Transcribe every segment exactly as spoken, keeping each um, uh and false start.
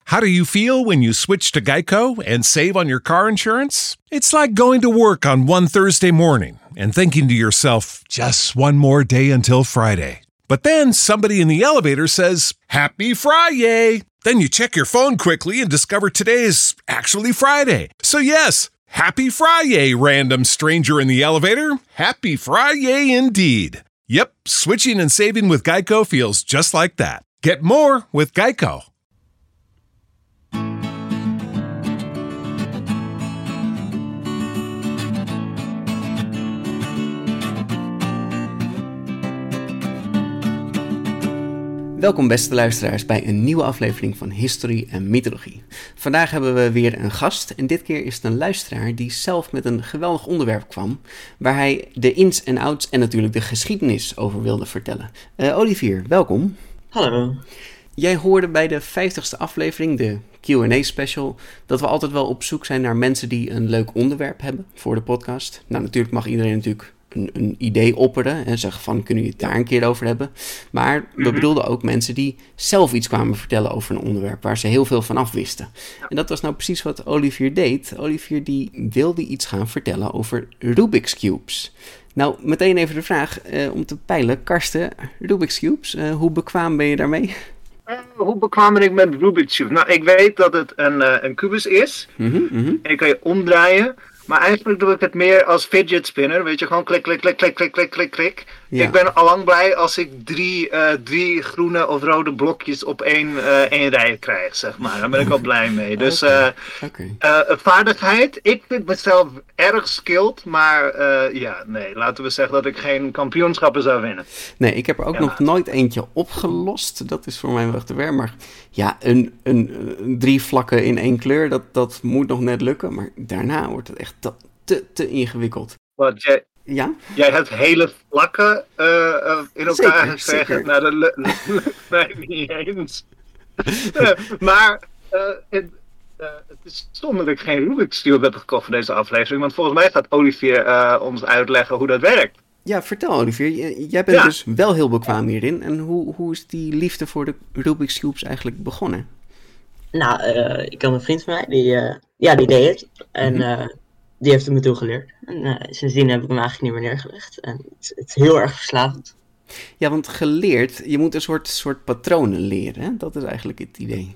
How do you feel when you switch to Geico and save on your car insurance? It's like going to work on one Thursday morning and thinking to yourself, just one more day until Friday. But then somebody in the elevator says, Happy Friday! Then you check your phone quickly and discover today is actually Friday. So yes, Happy Friday, random stranger in the elevator. Happy Friday indeed. Yep, switching and saving with Geico feels just like that. Get more with Geico. Welkom beste luisteraars bij een nieuwe aflevering van Historie en Mythologie. Vandaag hebben we weer een gast en dit keer is het een luisteraar die zelf met een geweldig onderwerp kwam, waar hij de ins en outs en natuurlijk de geschiedenis over wilde vertellen. Uh, Olivier, welkom. Hallo. Jij hoorde bij de vijftigste aflevering, de Q en A special, dat we altijd wel op zoek zijn naar mensen die een leuk onderwerp hebben voor de podcast. Nou, natuurlijk mag iedereen natuurlijk Een, een idee opperen en zeggen van, kunnen jullie het daar een keer over hebben? Maar we mm-hmm. bedoelden ook mensen die zelf iets kwamen vertellen over een onderwerp waar ze heel veel van af wisten. Ja. En dat was nou precies wat Olivier deed. Olivier die wilde iets gaan vertellen over Rubik's Cubes. Nou, meteen even de vraag uh, om te peilen. Karsten, Rubik's Cubes, uh, hoe bekwaam ben je daarmee? Uh, hoe bekwaam ben ik met Rubik's Cube? Nou, ik weet dat het een, uh, een kubus is. Mm-hmm, mm-hmm. En die kan je omdraaien. Maar eigenlijk doe ik het meer als fidget spinner. Weet je, gewoon klik, klik, klik, klik, klik, klik, klik, klik. Ja. Ik ben allang blij als ik drie, uh, drie groene of rode blokjes op één, uh, één rij krijg, zeg maar. Daar ben ik al blij mee. Dus uh, okay. uh, vaardigheid, ik vind mezelf erg skilled. Maar uh, ja, nee, laten we zeggen dat ik geen kampioenschappen zou winnen. Nee, ik heb er ook ja. nog nooit eentje opgelost. Dat is voor mij wel te ver. Maar ja, een, een, een drie vlakken in één kleur, dat, dat moet nog net lukken. Maar daarna wordt het echt te, te, te ingewikkeld. Wat, jij, ja? jij hebt hele vlakken uh, uh, in elkaar gekregen. Nou, dat lukt mij niet eens. uh, maar uh, het, uh, het is stom dat ik geen Rubik's Cube heb gekocht voor deze aflevering. Want volgens mij gaat Olivier uh, ons uitleggen hoe dat werkt. Ja, vertel Olivier. J- jij bent ja. dus wel heel bekwaam hierin. En hoe, hoe is die liefde voor de Rubik's Cubes eigenlijk begonnen? Nou, uh, ik had een vriend van mij, die, uh, ja, die deed het. En uh, die heeft het me toen geleerd. En uh, sindsdien heb ik hem eigenlijk niet meer neergelegd. En het, het is heel erg verslavend. Ja, want geleerd, je moet een soort, soort patronen leren. Hè? Dat is eigenlijk het idee.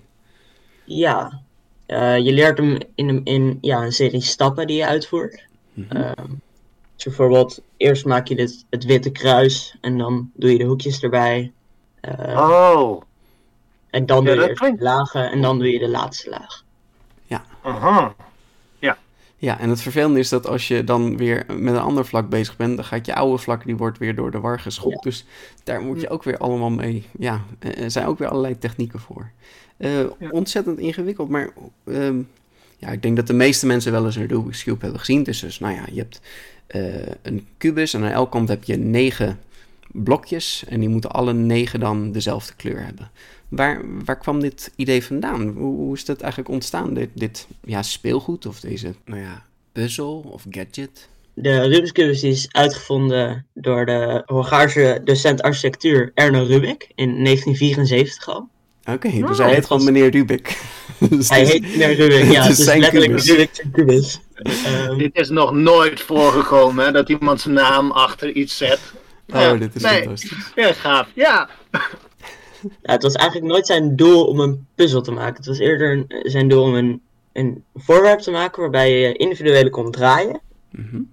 Ja, uh, je leert hem in, een, in ja, een serie stappen die je uitvoert. Mm-hmm. Uh, dus bijvoorbeeld, eerst maak je dit, het witte kruis en dan doe je de hoekjes erbij. Uh, oh. En dan ja, doe je eerst klinkt... de lagen en dan doe je de laatste laag. Ja. Aha. Ja. Ja, en het vervelende is dat als je dan weer met een ander vlak bezig bent, dan gaat je oude vlak, die wordt weer door de war geschopt. Ja. Dus daar moet je ook weer allemaal mee, ja, er zijn ook weer allerlei technieken voor. Uh, ja. Ontzettend ingewikkeld, maar uh, ja, ik denk dat de meeste mensen wel eens een Rubik's Cube hebben gezien. Dus, dus nou ja, je hebt uh, een kubus en aan elke kant heb je negen blokjes en die moeten alle negen dan dezelfde kleur hebben. Waar, waar kwam dit idee vandaan? Hoe, hoe is dat eigenlijk ontstaan, dit, dit ja, speelgoed of deze nou ja, puzzel of gadget? De Rubik's Cube is uitgevonden door de Hongaarse docent architectuur Erno Rubik in negentien vierenzeventig al. Oké, okay, dus oh, hij heet gewoon meneer Rubik. dus hij heet meneer Rubik, ja, het is letterlijk Rubik's Cubus. um, Dit is nog nooit voorgekomen, hè, dat iemand zijn naam achter iets zet. Oh, ja, dit is nee. fantastisch. Ja, gaaf, ja. Ja, het was eigenlijk nooit zijn doel om een puzzel te maken. Het was eerder een, zijn doel om een, een voorwerp te maken waarbij je individuele kon draaien. Mm-hmm.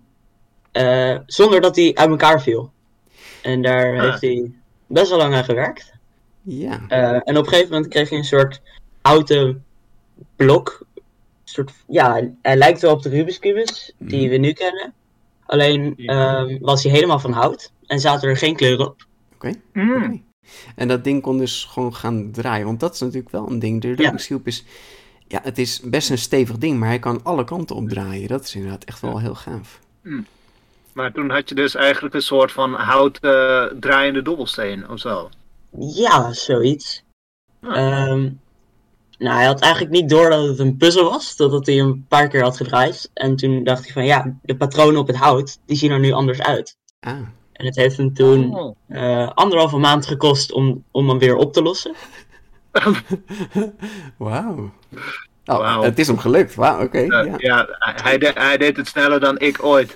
Uh, zonder dat hij uit elkaar viel. En daar ah. heeft hij best wel lang aan gewerkt. Ja. Uh, en op een gegeven moment kreeg je een soort houten blok. Soort, ja, hij lijkt wel op de Rubik's Cubus mm. die we nu kennen. Alleen ja. uh, was hij helemaal van hout en zaten er geen kleuren op. Oké. Okay. Mm. Okay. En dat ding kon dus gewoon gaan draaien. Want dat is natuurlijk wel een ding. De Rubik's Cube is, ja, het is best een stevig ding, maar hij kan alle kanten opdraaien. Dat is inderdaad echt wel heel gaaf. Mm. Maar toen had je dus eigenlijk een soort van hout uh, draaiende dobbelsteen of zo. Ja, zoiets. Ah. Um, nou, hij had eigenlijk niet door dat het een puzzel was, totdat hij een paar keer had gedraaid. En toen dacht hij van, ja, de patronen op het hout, die zien er nu anders uit. Ah. En het heeft hem toen uh, anderhalve maand gekost om, om hem weer op te lossen. Wauw. Oh, Wauw. Het is hem gelukt. Wauw, oké. Uh, ja. ja, hij, de, hij deed het sneller dan ik ooit.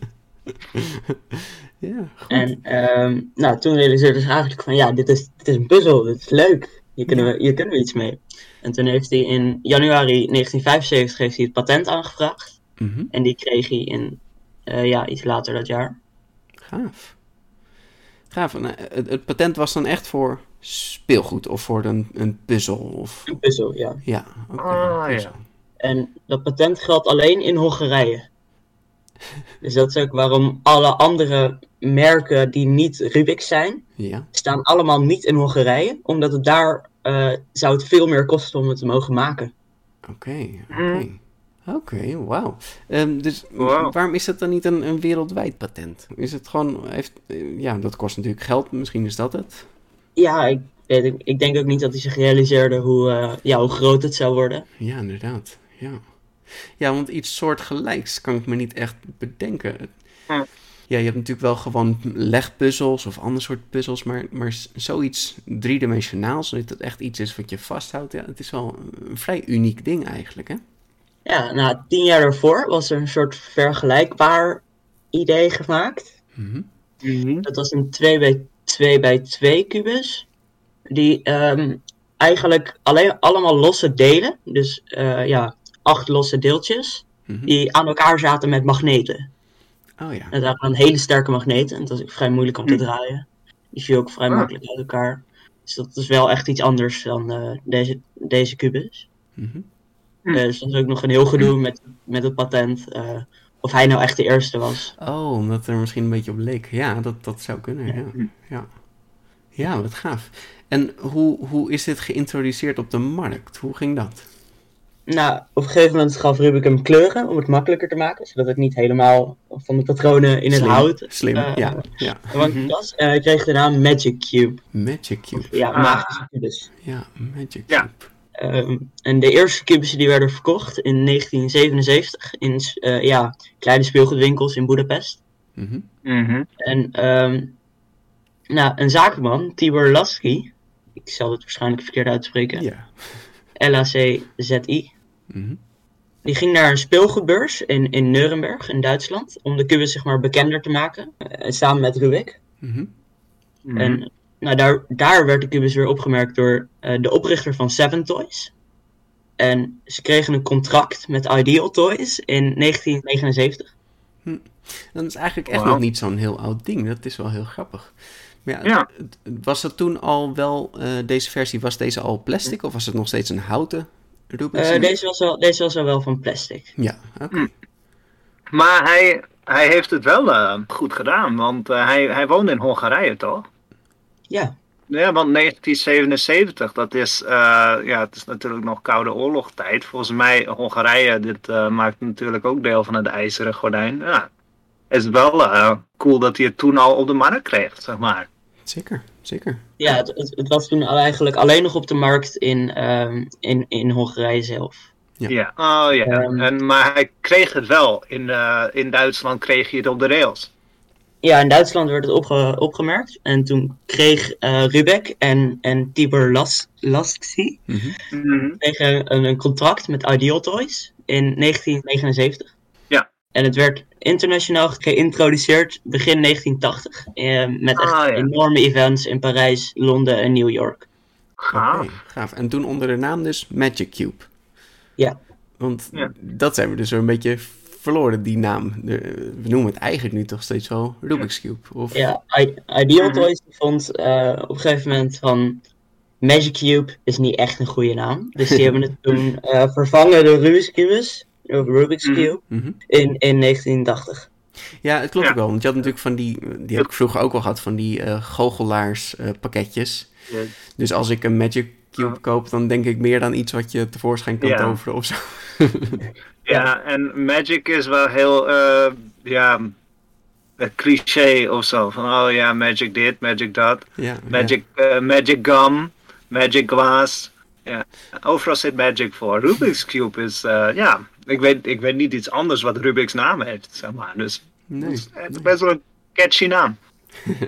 Ja, goed. En um, nou, toen realiseerde ze eigenlijk van ja, dit is, dit is een puzzel, dit is leuk. Hier kunnen, we, hier kunnen we iets mee. En toen heeft hij in januari negentien vijfenzeventig heeft hij het patent aangevraagd. Mm-hmm. En die kreeg hij in, uh, ja, iets later dat jaar. Gaaf. Gaaf. En, uh, het, het patent was dan echt voor speelgoed of voor een, een puzzel? Of... Een puzzel, ja. Ja, oké. Ah, ja. En dat patent geldt alleen in Hongarije. Dus dat is ook waarom alle andere merken die niet Rubik's zijn, ja. staan allemaal niet in Hongarije. Omdat het daar uh, zou het veel meer kosten om het te mogen maken. Oké, oké. Oké, wauw. Um, dus wow. waarom is dat dan niet een, een wereldwijd patent? Is het gewoon, heeft, ja, dat kost natuurlijk geld, misschien is dat het. Ja, ik, ik, ik denk ook niet dat hij zich realiseerde hoe, uh, ja, hoe groot het zou worden. Ja, inderdaad, ja. Ja, want iets soortgelijks kan ik me niet echt bedenken. Ja, ja je hebt natuurlijk wel gewoon legpuzzels of ander soort puzzels, maar, maar zoiets driedimensionaals, dat het echt iets is wat je vasthoudt, ja, het is wel een vrij uniek ding eigenlijk, hè? Ja, nou, tien jaar daarvoor was er een soort vergelijkbaar idee gemaakt. Mm-hmm. Mm-hmm. Dat was een twee bij twee bij twee kubus. Die um, eigenlijk alleen allemaal losse delen, dus uh, ja, acht losse deeltjes, Mm-hmm. die aan elkaar zaten met magneten. Oh ja. Dat waren dan hele sterke magneten, en dat was ook vrij moeilijk om te draaien. Die viel ook vrij Ah. makkelijk uit elkaar. Dus dat is wel echt iets anders dan uh, deze, deze kubus. Mm-hmm. Uh, dus dat is ook nog een heel gedoe met, met het patent. Uh, of hij nou echt de eerste was. Oh, omdat er misschien een beetje op leek. Ja, dat, dat zou kunnen, ja. Ja, ja wat gaaf. En hoe, hoe is dit geïntroduceerd op de markt? Hoe ging dat? Nou, op een gegeven moment gaf Rubik hem kleuren om het makkelijker te maken. Zodat het niet helemaal van de patronen in het Slim, hout Slim, uh, ja. ja. afhankelijk was. En hij kreeg de naam Magic Cube. Magic Cube. Ja, Ah. magische kubus. Ja, Magic Ja. Cube. Um, en de eerste kubussen die werden verkocht in negentien zevenenzeventig in uh, ja, kleine speelgoedwinkels in Budapest. Mm-hmm. Mm-hmm. En um, nou, een zakenman, Tibor Lasky, ik zal het waarschijnlijk verkeerd uitspreken, Ja. L A C Z I, Mm-hmm. die ging naar een speelgoedbeurs in, in Nuremberg in Duitsland om de kubus zeg maar bekender te maken, uh, samen met Rubik. Mm-hmm. Mm-hmm. En nou, daar, daar werd de kubus weer opgemerkt door uh, de oprichter van Seven Toys. En ze kregen een contract met Ideal Toys in negentien negenenzeventig. Dat is eigenlijk echt Wow. nog niet zo'n heel oud ding. Dat is wel heel grappig. Maar ja, Ja. het- het- was dat toen al wel, uh, deze versie, was deze al plastic of was het nog steeds een houten Rubik's? Uh, deze, was wel, deze was al wel van plastic. Ja, oké. Hm. Maar hij, hij heeft het wel uh, goed gedaan, want uh, hij, hij woonde in Hongarije, toch? Ja, Ja, want negentien zevenenzeventig, dat is, uh, ja, het is natuurlijk nog Koude Oorlogstijd. Volgens mij, Hongarije, dit uh, maakt natuurlijk ook deel van het IJzeren Gordijn. Ja, het is wel uh, cool dat hij het toen al op de markt kreeg, zeg maar. Zeker, zeker. ja het, het, het was toen al eigenlijk alleen nog op de markt in, um, in, in Hongarije zelf. Ja. Ja, oh ja. Um, en, maar hij kreeg het wel. In, uh, in Duitsland kreeg je het op de rails. Ja, in Duitsland werd het opge, opgemerkt. En toen kreeg uh, Rubik en, en Tibor Las, Lasky Mm-hmm. Mm-hmm. kregen een, een contract met Ideal Toys in negentien negenenzeventig. Ja. En het werd internationaal geïntroduceerd begin negentien tachtig. Eh, met echt Ah, ja. enorme events in Parijs, Londen en New York. Gaaf. Oké, gaaf. En toen onder de naam dus Magic Cube. Ja. Want Ja. dat zijn we dus weer een beetje verloren, die naam. De, we noemen het eigenlijk nu toch steeds wel Rubik's Cube. Of... Ja, I- Ideal Mhm. Toys vond uh, op een gegeven moment van Magic Cube is niet echt een goede naam. Dus die hebben het toen uh, vervangen door Rubik's Cubus, of Rubik's Mhm. Cube, Mm-hmm. in, in negentien tachtig. Ja, het klopt Ja. ook wel. Want je had natuurlijk van die, die heb ik vroeger ook wel gehad, van die uh, goochelaars uh, pakketjes. Ja. Dus als ik een Magic Cube Ja. koop, dan denk ik meer aan iets wat je tevoorschijn kan Ja. toveren of zo. Ja, en Magic is wel heel, uh, ja, een cliché of zo. Van, oh ja, Magic dit, Magic dat. Ja, Magic, uh, magic gum, Magic glass. Ja, overal zit Magic voor. Rubik's Cube is, uh, ja, ik weet, ik weet niet iets anders wat Rubik's naam heeft, zeg maar. Dus Nee, het is het is nee. best wel een catchy naam.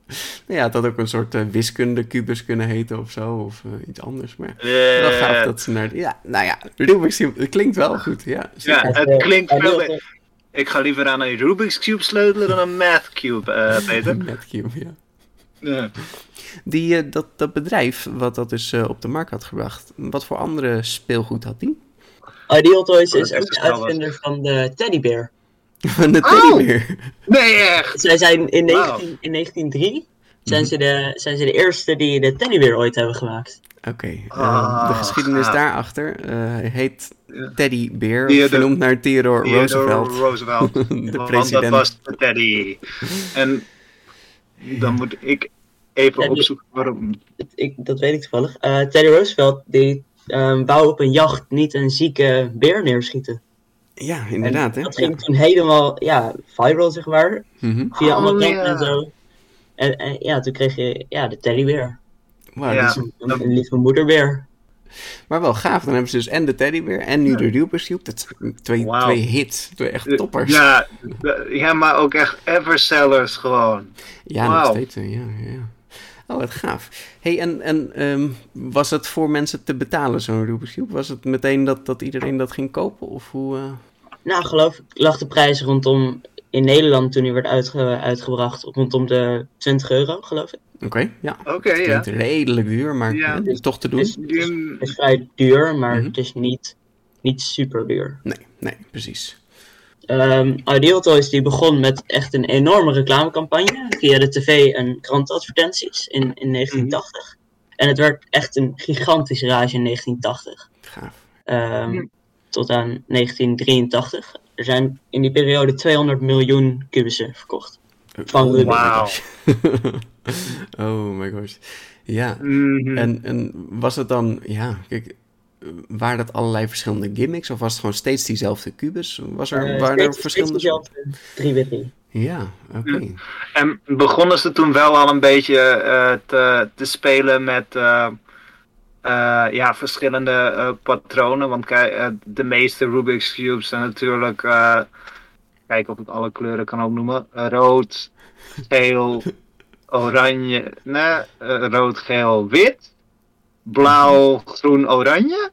Nou ja, het had ook een soort uh, wiskunde-kubus kunnen heten of zo, of uh, iets anders. Maar Uh, wel gaaf dat ze naar... Ja, nou ja, Rubik's Cube, het klinkt wel goed, ja. Ja, het klinkt veel beter. Ik ga liever aan een Rubik's Cube sleutelen dan een Math Cube, uh, Peter. Math Cube, ja. Ja. Die, uh, dat, dat bedrijf wat dat dus uh, op de markt had gebracht, wat voor andere speelgoed had die? Ideal Toys is ook de uitvinder van de teddybeer. Van de teddybeer? Oh, nee, echt? Zij zijn in, negentien, wow. in negentien nul drie zijn, mm. ze de, zijn ze de eerste die de teddybeer ooit hebben gemaakt. Oké, okay. uh, oh, de geschiedenis gaaf. daarachter uh, heet Teddybeer, Theodore, vernoemd naar Theodore, Theodore Roosevelt. Roosevelt. de Want president. dat was de Teddy. En dan moet ik even ja, opzoeken waarom. Ik, dat weet ik toevallig. Uh, Teddy Roosevelt die um, wou op een jacht niet een zieke beer neerschieten. Ja, inderdaad. En hè? dat ging ja. toen helemaal ja, viral, zeg maar. Mm-hmm. Via oh, allemaal ja. en zo. En, en ja, toen kreeg je ja, de teddybeer. Wow, ja, dus een, een, een lieve moederbeer. Maar wel gaaf, dan hebben ze dus en de teddybeer en nu ja. de Rubik's Cube. Dat zijn twee, wow. twee hits, twee echt toppers. Ja, ja, maar ook echt eversellers gewoon. Ja, wow. nog steeds. Ja, ja. Oh, wat gaaf. Hey, en, en um, was het voor mensen te betalen, zo'n Rubik's Cube? Was het meteen dat, dat iedereen dat ging kopen? Of hoe... Uh... Nou, geloof ik lag de prijs rondom... In Nederland, toen die werd uitge- uitgebracht, rondom de twintig euro, geloof ik. Oké, okay, ja. Oké, okay, ja. Het redelijk duur, maar ja. het is toch te doen. Het is, het is, het is vrij duur, maar mm-hmm. het is niet, niet super duur. Nee, nee, precies. Um, Ideal Toys die begon met echt een enorme reclamecampagne via de tv en krantadvertenties in, in negentien tachtig. Mm-hmm. En het werd echt een gigantische rage in negentien tachtig. Gaaf. Um, mm. Tot aan negentien drieëntachtig. Er zijn in die periode tweehonderd miljoen kubussen verkocht. Van Rubik. Wauw. Oh my gosh. Ja. Mm-hmm. En, en was het dan, ja, kijk, waren dat allerlei verschillende gimmicks? Of was het gewoon steeds diezelfde kubus? Was er, uh, waren steeds, er verschillende? Steeds diezelfde drie bij drie. Ja, oké. Okay. Mm. En begonnen ze toen wel al een beetje uh, te, te spelen met... Uh, Uh, ja, verschillende uh, patronen, want kijk, uh, de meeste Rubik's Cubes zijn natuurlijk, uh, kijk of ik alle kleuren kan opnoemen, uh, rood, geel, oranje, nee, uh, rood, geel, wit, blauw, groen, oranje.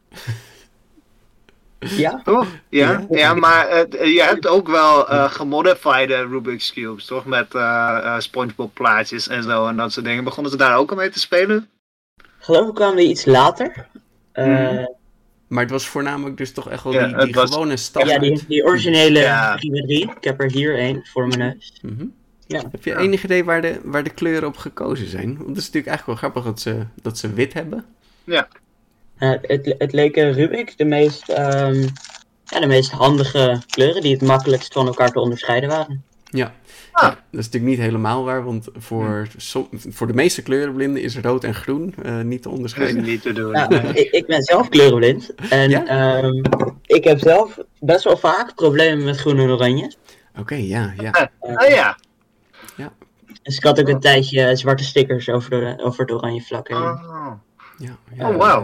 Ja. Toch? Ja, ja. ja maar uh, je hebt ook wel uh, gemodified Rubik's Cubes, toch? Met uh, uh, SpongeBob plaatjes en zo en dat soort dingen. Begonnen ze daar ook al mee te spelen? Geloof ik kwamen we iets later. Uh, mm. Maar het was voornamelijk dus toch echt wel die, ja, die was... gewone standaard. Ja, die, die originele ja. drie bij drie. Ik heb er hier één voor mijn neus. Mm-hmm. Ja. Heb je enig idee waar de, waar de kleuren op gekozen zijn? Want het is natuurlijk eigenlijk wel grappig dat ze, dat ze wit hebben. Ja. Uh, het, het leken Rubik de meest, um, ja, de meest handige kleuren die het makkelijkst van elkaar te onderscheiden waren. Ja. Ah. Ja, dat is natuurlijk niet helemaal waar, want voor, som, voor de meeste kleurenblinden is rood en groen uh, niet te onderscheiden. Niet te doen. Ja, ik, ik ben zelf kleurenblind en ja? um, ik heb zelf best wel vaak problemen met groen en oranje. Oké, okay, ja, ja. Uh, uh, ja. ja. Dus ik had ook een tijdje zwarte stickers over de, over de oranje vlakken. Oh, ja, ja, oh wow.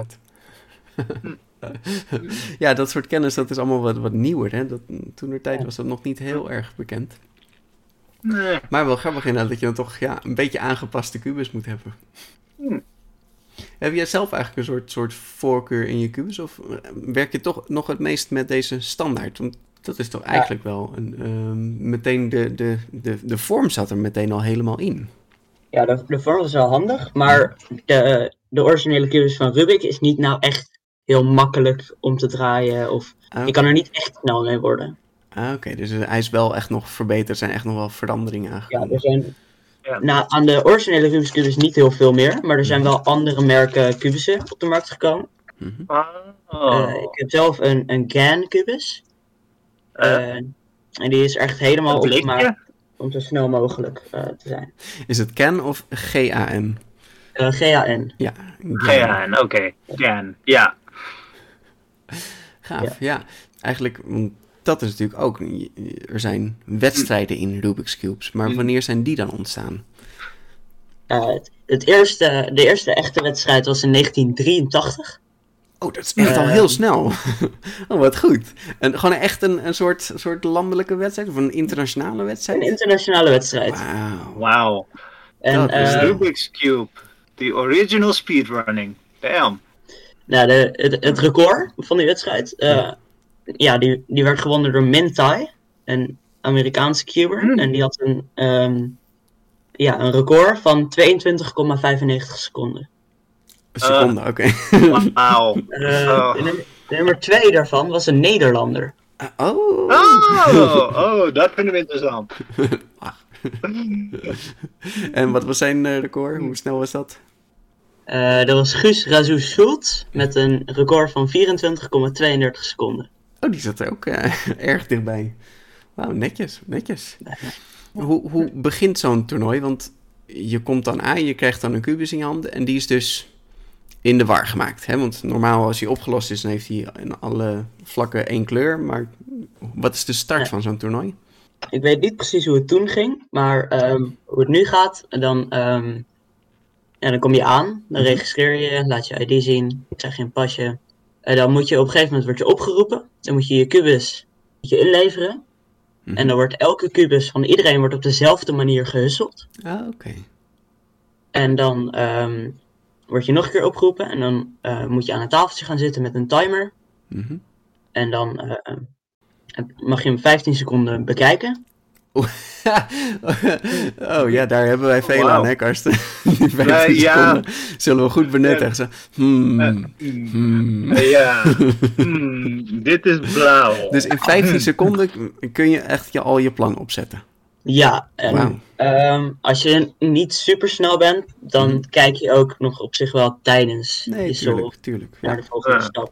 Ja, dat soort kennis dat is allemaal wat, wat nieuwer. Hè? Dat, toentertijd was dat nog niet heel erg bekend. Nee. Maar wel grappig inderdaad dat je dan toch ja, een beetje aangepaste kubus moet hebben. Hm. Heb jij zelf eigenlijk een soort, soort voorkeur in je kubus? Of werk je toch nog het meest met deze standaard? Want dat is toch eigenlijk ja. wel een, um, meteen de, de, de, de vorm zat er meteen al helemaal in. Ja, de, de vorm is wel handig, maar de, de originele kubus van Rubik is niet nou echt heel makkelijk om te draaien. Of okay. Je kan er niet echt snel mee worden. Ah, Oké, okay. Dus hij is wel echt nog verbeterd. Er zijn echt nog wel veranderingen aangekomen. Ja, er zijn ja. nou, aan de originele Rubik's Cube is niet heel veel meer. Maar er zijn wel andere merken kubussen op de markt gekomen. Mm-hmm. Uh, ik heb zelf een, een GAN kubus. Uh, en die is echt helemaal opgemaakt om zo snel mogelijk uh, te zijn. Is het GAN of G A N? Uh, G A N. Ja, G A N, oké. Okay. GAN, ja. Gaaf, ja. ja. Eigenlijk... Dat is natuurlijk ook, er zijn wedstrijden in Rubik's Cubes, maar wanneer zijn die dan ontstaan? Uh, het, het eerste, de eerste echte wedstrijd was in negentien drieëntachtig. Oh, dat is echt uh, al heel snel. Oh, wat goed. En gewoon echt een, een soort, soort landelijke wedstrijd of een internationale wedstrijd? Een internationale wedstrijd. Wauw. Wow. En, Dat is uh, Rubik's Cube. The original speedrunning. Damn. Nou, de, het, het record van die wedstrijd, uh, ja, ja die, die werd gewonnen door Mintai, een Amerikaanse cuber. Mm. En die had een, um, ja, een record van tweeëntwintig komma vijfennegentig seconden. Een seconde, uh, oké. Okay. Wauw. Uh, oh. de, nummer, de nummer twee daarvan was een Nederlander. Uh, oh. oh! Oh, dat vinden we interessant. En wat was zijn uh, record? Hoe snel was dat? Uh, dat was Guus Razou-Schultz met een record van vierentwintig komma tweeëndertig seconden. Oh, die zat er ook uh, erg dichtbij. Wauw, netjes, netjes. Hoe, hoe begint zo'n toernooi? Want je komt dan aan, je krijgt dan een kubus in je handen en die is dus in de war gemaakt. Hè? Want normaal als hij opgelost is, dan heeft hij in alle vlakken één kleur. Maar wat is de start ja. van zo'n toernooi? Ik weet niet precies hoe het toen ging, maar um, hoe het nu gaat, dan... Um, Ja, dan kom je aan, dan registreer je, laat je I D zien, krijg je een pasje. En dan moet je op een gegeven moment word je opgeroepen. Dan moet je je kubus moet je inleveren. Mm-hmm. En dan wordt elke kubus van iedereen wordt op dezelfde manier gehusseld. Ah, oké. Okay. En dan um, word je nog een keer opgeroepen. En dan uh, moet je aan een tafeltje gaan zitten met een timer. Mm-hmm. En dan uh, mag je hem vijftien seconden bekijken. Oh ja, daar hebben wij veel wow. aan, hè, Karsten? Die vijftien uh, ja. seconden zullen we goed benuttigen. Hmm. Uh, hmm. Uh, ja, hmm. Dit is blauw. Dus in vijftien seconden kun je echt je, al je plan opzetten. Ja, en wow. um, als je niet super snel bent, dan hmm. kijk je ook nog op zich wel tijdens nee, je tuurlijk, tuurlijk. naar ja. de volgende uh. stap.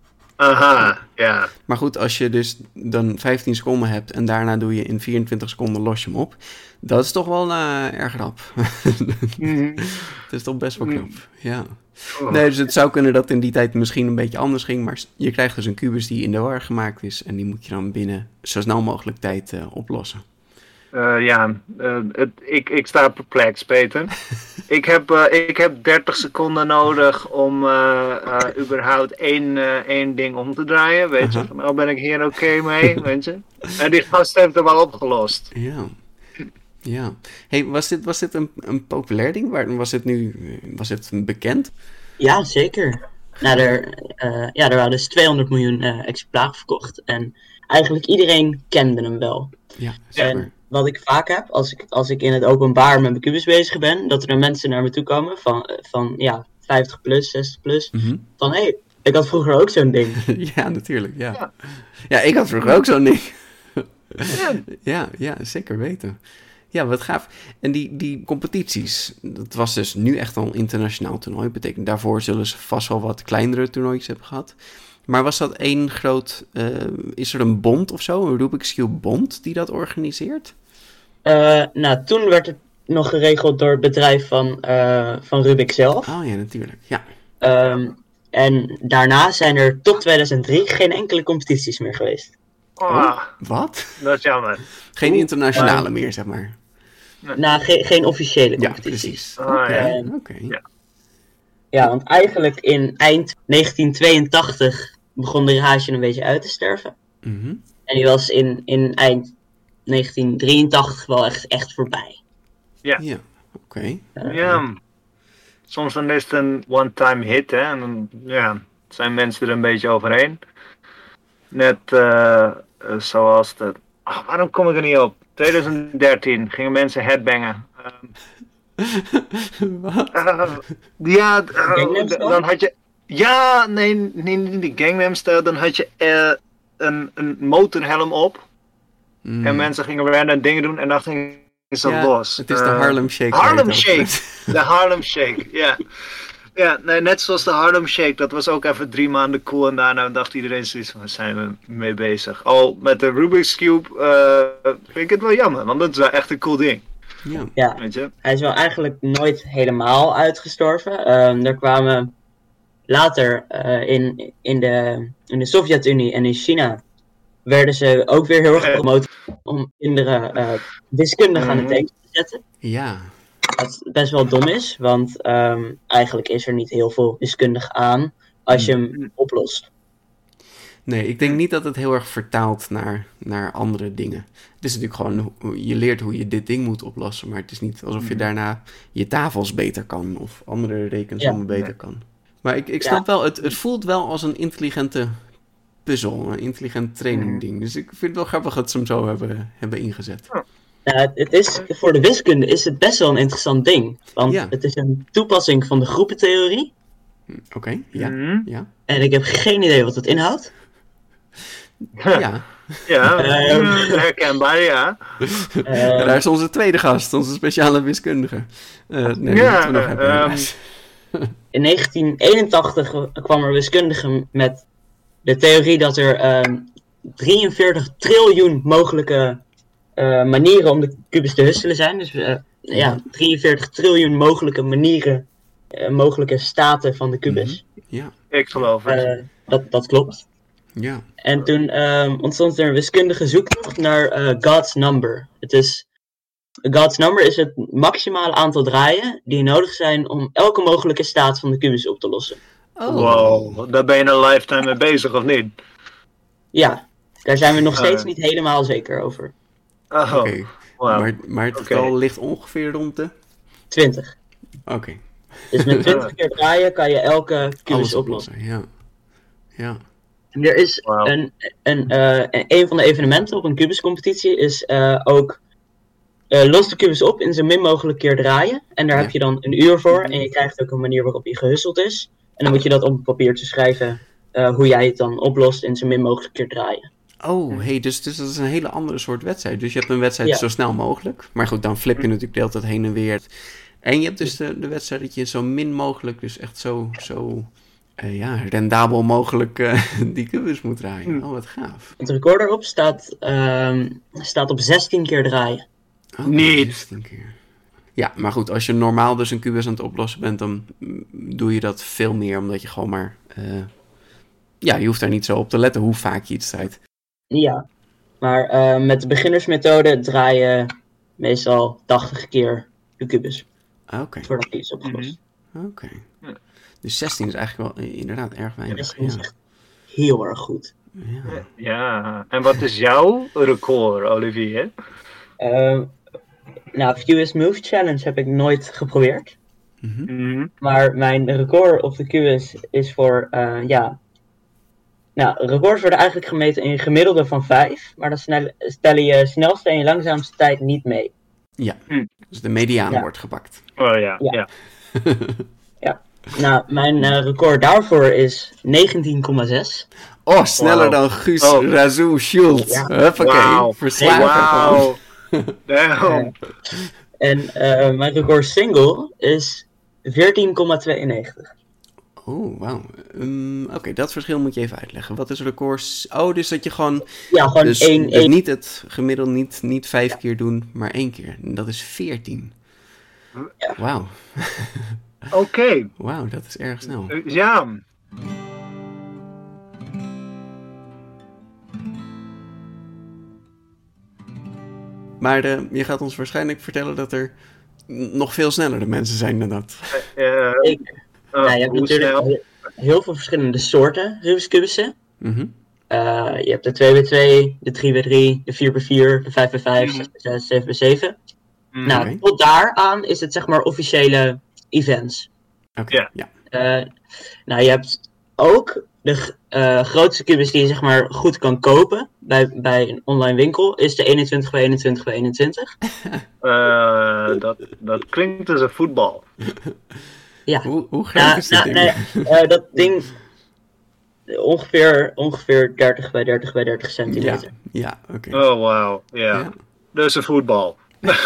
Aha, ja. Maar goed, als je dus dan vijftien seconden hebt en daarna doe je in vierentwintig seconden los je hem op. Dat is toch wel uh, erg rap. mm-hmm. Het is toch best wel knap, ja. Oh. Nee, dus het zou kunnen dat in die tijd misschien een beetje anders ging. Maar je krijgt dus een kubus die in de war gemaakt is. En die moet je dan binnen zo snel mogelijk tijd uh, oplossen. Uh, ja, uh, het, ik, ik sta perplex, Peter. ik, heb, uh, ik heb dertig seconden nodig om uh, uh, überhaupt één, uh, één ding om te draaien. Weet je, uh-huh. Nou ben ik hier oké okay mee, weet je. En die gast heeft hem al opgelost. Ja. Ja. Hey, was dit, was dit een, een populair ding? Was het nu was het bekend? Ja, zeker. Nou, er, uh, ja, er waren dus tweehonderd miljoen uh, exemplaren verkocht. En eigenlijk iedereen kende hem wel. Ja, zeker. En wat ik vaak heb, als ik, als ik in het openbaar met mijn kubus bezig ben, dat er dan mensen naar me toe komen van, van ja, vijftig plus, zestig plus. Mm-hmm. Van, hé, hey, ik had vroeger ook zo'n ding. Ja, natuurlijk, ja. ja. Ja, ik had vroeger ook zo'n ding. ja. ja, ja, zeker weten. Ja, wat gaaf. En die, die competities, dat was dus nu echt al een internationaal toernooi. Betekent daarvoor zullen ze vast wel wat kleinere toernooitjes hebben gehad. Maar was dat één groot... Uh, is er een bond of zo? Een Rubik's Cube bond die dat organiseert? Uh, nou, toen werd het nog geregeld door het bedrijf van, uh, van Rubik zelf. Oh ja, natuurlijk. Ja. Um, en daarna zijn er tot tweeduizend drie geen enkele competities meer geweest. Oh, wat? Dat is jammer. Geen internationale uh, meer, zeg maar. Nee. Nou, ge- geen officiële competities. Ja, precies. Oké. Okay. Uh, okay. ja. ja, want eigenlijk in eind negentien tweeëntachtig begon de rage een beetje uit te sterven. Mm-hmm. En die was in, in eind negentien drieëntachtig wel echt, echt voorbij. Ja. Ja, oké. Okay. Uh, ja. Soms dan is het een one-time hit, hè. En dan ja, zijn mensen er een beetje overheen. Net uh, uh, zoals de... Oh, waarom kom ik er niet op? tweeduizend dertien gingen mensen headbangen. Um, Wat? Uh, ja, uh, d- dan had je... Ja, nee, nee, niet die Gangnam Style. Dan had je uh, een, een motorhelm op. Mm. En mensen gingen random dingen doen en dan gingen ze ja, los. Het is de Harlem Shake. Uh, Harlem Shake. De Harlem Shake, ja. Ja, nee, net zoals de Harlem Shake. Dat was ook even drie maanden cool. En daarna dacht iedereen zoiets van, waar zijn we mee bezig? Al met de Rubik's Cube uh, vind ik het wel jammer. Want dat is wel echt een cool ding. Ja, ja. Weet je? Hij is wel eigenlijk nooit helemaal uitgestorven. Um, er kwamen later uh, in, in, de, in de Sovjet-Unie en in China werden ze ook weer heel erg gepromoot om kinderen uh, wiskundig aan het denken te zetten. Ja. Wat best wel dom is, want um, eigenlijk is er niet heel veel wiskundig aan als je hem oplost. Nee, ik denk niet dat het heel erg vertaalt naar, naar andere dingen. Het is natuurlijk gewoon, je leert hoe je dit ding moet oplossen, maar het is niet alsof je daarna je tafels beter kan of andere rekensommen ja, beter nee. kan. Maar ik, ik snap ja. wel, het, het voelt wel als een intelligente puzzel, een intelligent training ding. Dus ik vind het wel grappig dat ze hem zo hebben, hebben ingezet. Ja, het is, voor de wiskunde is het best wel een interessant ding. Want ja. het is een toepassing van de groepentheorie. Oké, okay, ja, mm. ja. En ik heb geen idee wat het inhoudt. Ja. Ja, um, herkenbaar, ja. Uh, Daar is onze tweede gast, onze speciale wiskundige. Uh, nee, ja, we nog hebben, um, in negentien eenentachtig kwam er wiskundige met de theorie dat er um, drieënveertig triljoen mogelijke uh, manieren om de kubus te husselen zijn. Dus uh, ja, drieënveertig triljoen mogelijke manieren, uh, mogelijke staten van de kubus. Ja, ik geloof het. Uh, dat, dat klopt. Ja. En toen um, ontstond er een wiskundige zoektocht naar uh, God's number. Het is, God's number is het maximale aantal draaien die nodig zijn om elke mogelijke staat van de kubus op te lossen. Oh. Wow, daar ben je een lifetime mee bezig, of niet? Ja, daar zijn we nog steeds uh. niet helemaal zeker over. Oh, okay. wow. Maar, maar het getal okay. ligt ongeveer rond de? twintig. Oké. Okay. Dus met twintig keer draaien kan je elke kubus oplossen. oplossen. Ja. Ja. Er is wow. een, een, uh, een van de evenementen op een kubuscompetitie is uh, ook uh, los de kubus op in zo min mogelijk keer draaien. En daar ja. heb je dan een uur voor en je krijgt ook een manier waarop die gehusseld is. En dan moet je dat op een papiertje schrijven uh, hoe jij het dan oplost in zo min mogelijk keer draaien. Oh, hey, dus, dus dat is een hele andere soort wedstrijd. Dus je hebt een wedstrijd ja. zo snel mogelijk. Maar goed, dan flip je natuurlijk de hele tijd heen en weer. En je hebt dus de, de wedstrijd dat je zo min mogelijk, dus echt zo... zo Uh, ja, rendabel mogelijk uh, die kubus moet draaien. Oh, wat gaaf. Het record erop staat, um, staat op zestien keer draaien. Oh, Niet. zestien keer. Ja, maar goed, als je normaal dus een kubus aan het oplossen bent, dan doe je dat veel meer, omdat je gewoon maar... Uh, ja, je hoeft daar niet zo op te letten hoe vaak je iets draait. Ja, maar uh, met de beginnersmethode draai je meestal tachtig keer de kubus. Oké. Okay. Voordat die is opgelost. Mm-hmm. Oké. Okay. Ja. Dus zestien is eigenlijk wel inderdaad erg weinig. Dat is ja. echt heel erg goed. Ja. ja, en wat is jouw record, Olivier? Uh, nou, Fewest Move Challenge heb ik nooit geprobeerd. Mm-hmm. Mm-hmm. Maar mijn record op de kubus is voor, uh, ja... Nou, records worden eigenlijk gemeten in gemiddelde van vijf. Maar dan snel, stellen je snelste en je langzaamste tijd niet mee. Ja, mm. dus de mediaan ja. wordt gepakt. Oh ja, ja. Ja. ja. Nou, mijn uh, record daarvoor is negentien komma zes. Oh, sneller wow. dan Guus oh. Razou Schultz. Ja. Huppakee, wow. verslagen. Wow. Damn. En uh, mijn record single is veertien komma tweeënnegentig. Oh, wauw. Um, Oké, okay, dat verschil moet je even uitleggen. Wat is record? Oh, dus dat je gewoon... Ja, gewoon dus, één... Dus één... niet het gemiddeld, niet, niet vijf ja. keer doen, maar één keer. En dat is veertien. Ja. Wauw. Oké. Okay. Wauw, dat is erg snel. Uh, ja. Maar de, je gaat ons waarschijnlijk vertellen dat er nog veel sneller de mensen zijn dan dat. Uh, uh, Ik, uh, nou, je hebt natuurlijk snel? heel veel verschillende soorten Rubik's kubussen. Mm-hmm. Uh, je hebt de twee bij twee, de drie bij drie, de vier bij vier, de vijf bij vijf, mm-hmm. zes bij zes, zeven bij zeven. Mm-hmm. Nou, okay. tot daaraan is het zeg maar officiële events. Oké, okay. ja. yeah. uh, nou, je hebt ook de uh, grootste kubus die je zeg maar goed kan kopen bij, bij een online winkel, is de eenentwintig bij eenentwintig bij eenentwintig. Uh, dat, dat klinkt als een voetbal. Ja. Hoe, hoe groot ja, is dat nou, ding? Nee, uh, dat ding ongeveer, ongeveer dertig bij dertig bij dertig centimeter. Ja, ja oké. Okay. Oh, wauw. Ja. ja. Dus een voetbal. Ja.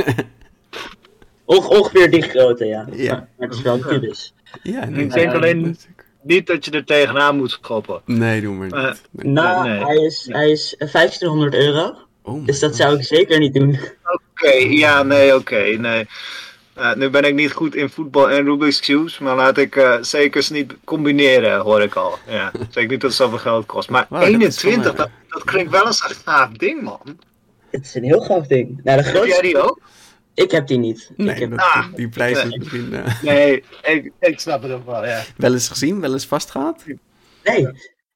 Onge- ongeveer die grootte, ja. ja. Maar, maar het is wel een kubus. Ja, nee, ik denk alleen niet dat je er tegenaan moet schoppen. Nee, doe maar niet. Uh, nee. Nou, nee. hij is, hij is vijftienhonderd euro. Oh dus dat God. zou ik zeker niet doen. Oké, okay, ja, nee, oké, okay, nee. Uh, nu ben ik niet goed in voetbal en Rubik's Cube, maar laat ik uh, zeker niet combineren, hoor ik al. Ja, zeker niet dat het zoveel geld kost. Maar wow, eenentwintig, dat, dat, dat klinkt wel eens een gaaf ding, man. Het is een heel gaaf ding. Nou, de grootste... Heb jij die ook? Ik heb die niet. Nee, ik heb... dat, ah, die prijs nee. is misschien... Uh... Nee, ik, ik snap het ook wel, ja. Wel eens gezien, wel eens vastgehad? Nee.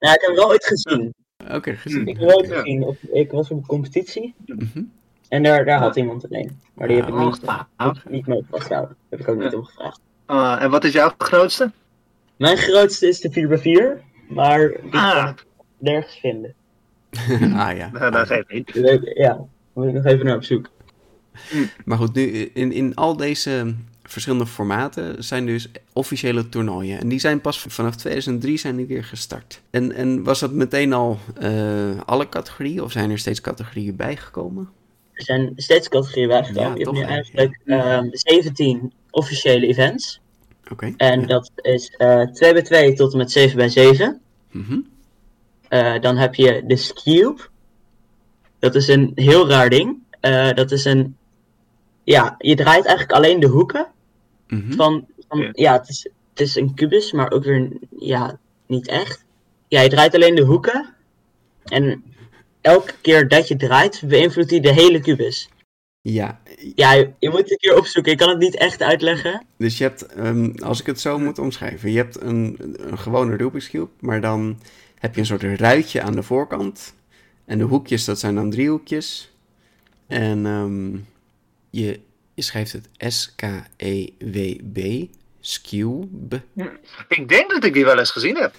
Nou, ik heb hem wel ooit gezien. Oké, okay, gezien. Ik heb hem ooit ja. gezien. Op, ik was op een competitie. Mm-hmm. En daar, daar had iemand een een. Maar die heb ik niet, uh, niet mogen vasthouden. Heb ik ook niet ja. om gevraagd. Uh, en wat is jouw grootste? Mijn grootste is de vier bij vier. Maar die ah. kan ik nergens vinden. ah ja. Nou, dat geeft niet. Ja, moet ik nog even naar op zoek. Maar goed, nu in, in al deze verschillende formaten zijn dus officiële toernooien. En die zijn pas vanaf tweeduizend drie zijn die weer gestart. En, en was dat meteen al uh, alle categorieën of zijn er steeds categorieën bijgekomen? Er zijn steeds categorieën bijgekomen. Ja, je hebt nu eigenlijk uh, zeventien officiële events. Oké. Okay, en ja. dat is uh, twee bij twee tot en met zeven bij zeven. Mm-hmm. Uh, dan heb je de Skioop. Dat is een heel raar ding. Uh, dat is een... Ja, je draait eigenlijk alleen de hoeken. Mm-hmm. Van, van, ja, ja het, is, het is een kubus, maar ook weer ja, niet echt. Ja, je draait alleen de hoeken. En elke keer dat je draait, beïnvloedt hij de hele kubus. Ja. Ja, je, je moet het een keer opzoeken. Ik kan het niet echt uitleggen. Dus je hebt, um, als ik het zo moet omschrijven, je hebt een, een gewone Rubik's Cube, maar dan heb je een soort ruitje aan de voorkant. En de hoekjes, dat zijn dan driehoekjes. En um, je, je schrijft het S K E W B, Skewb. Ik denk dat ik die wel eens gezien heb.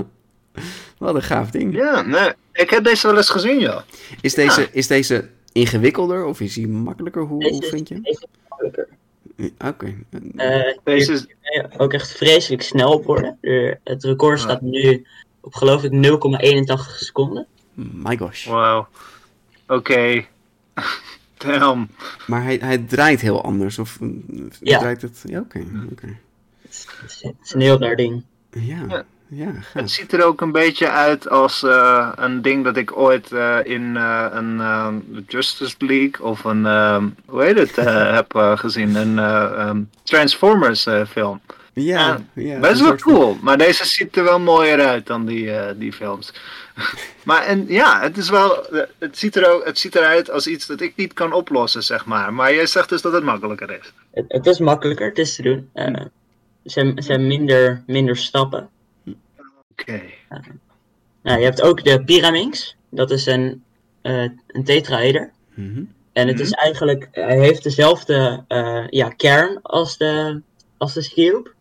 Wat een gaaf ding. Ja, nee, ik heb deze wel eens gezien, ja. Is deze, ja. is deze ingewikkelder of is die makkelijker? Hoe, deze hoe vind je? Deze is makkelijker. Oké. Okay. Uh, deze is ook echt vreselijk snel op worden. De, het record staat ja. nu op geloof ik nul komma eenentachtig seconden. My gosh. Wauw. Oké. Okay. Damn. Maar hij, hij draait heel anders, of ja. draait het? Ja, oké. Okay. Okay. Het, het is een heel raar ding. Ja. ja. Ja, het ziet er ook een beetje uit als uh, een ding dat ik ooit uh, in uh, een uh, Justice League of een, uh, hoe heet het, uh, heb uh, gezien, een uh, um, Transformers uh, film. Ja, uh, ja. Best wel cool, maar deze ziet er wel mooier uit dan die, uh, die films. Maar en ja, het is wel, het ziet, er ook, het ziet eruit als iets dat ik niet kan oplossen, zeg maar. Maar jij zegt dus dat het makkelijker is. Het, het is makkelijker, het is te doen. Uh, er zijn, zijn minder, minder stappen. Oké. Okay. Uh, nou, je hebt ook de Pyraminx. Dat is een, uh, een tetraeder. Mm-hmm. En het mm-hmm. is eigenlijk, hij heeft dezelfde uh, ja, kern als de, als de Skioop.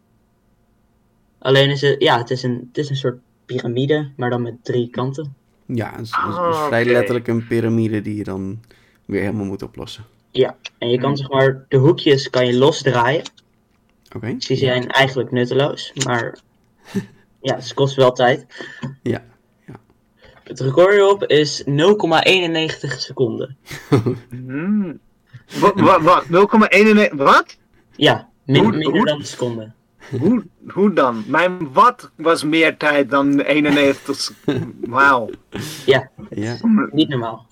Alleen is het, ja, het is, een, het is een soort piramide, maar dan met drie kanten. Ja, het is, het is vrij okay. letterlijk een piramide die je dan weer helemaal moet oplossen. Ja, en je kan zeg maar, de hoekjes kan je losdraaien. Oké. Okay. Dus die zijn ja. eigenlijk nutteloos, maar ja, ze kosten wel tijd. Ja. ja. Het record hierop is nul komma eenennegentig seconden. mm. Wat? Wat? Wat? nul komma eenennegentig? Wat? Ja, min, hoe, minder hoe, dan een seconde. Hoe, hoe dan? Mijn wat was meer tijd dan eenennegentig? Wauw. Ja, ja, niet normaal.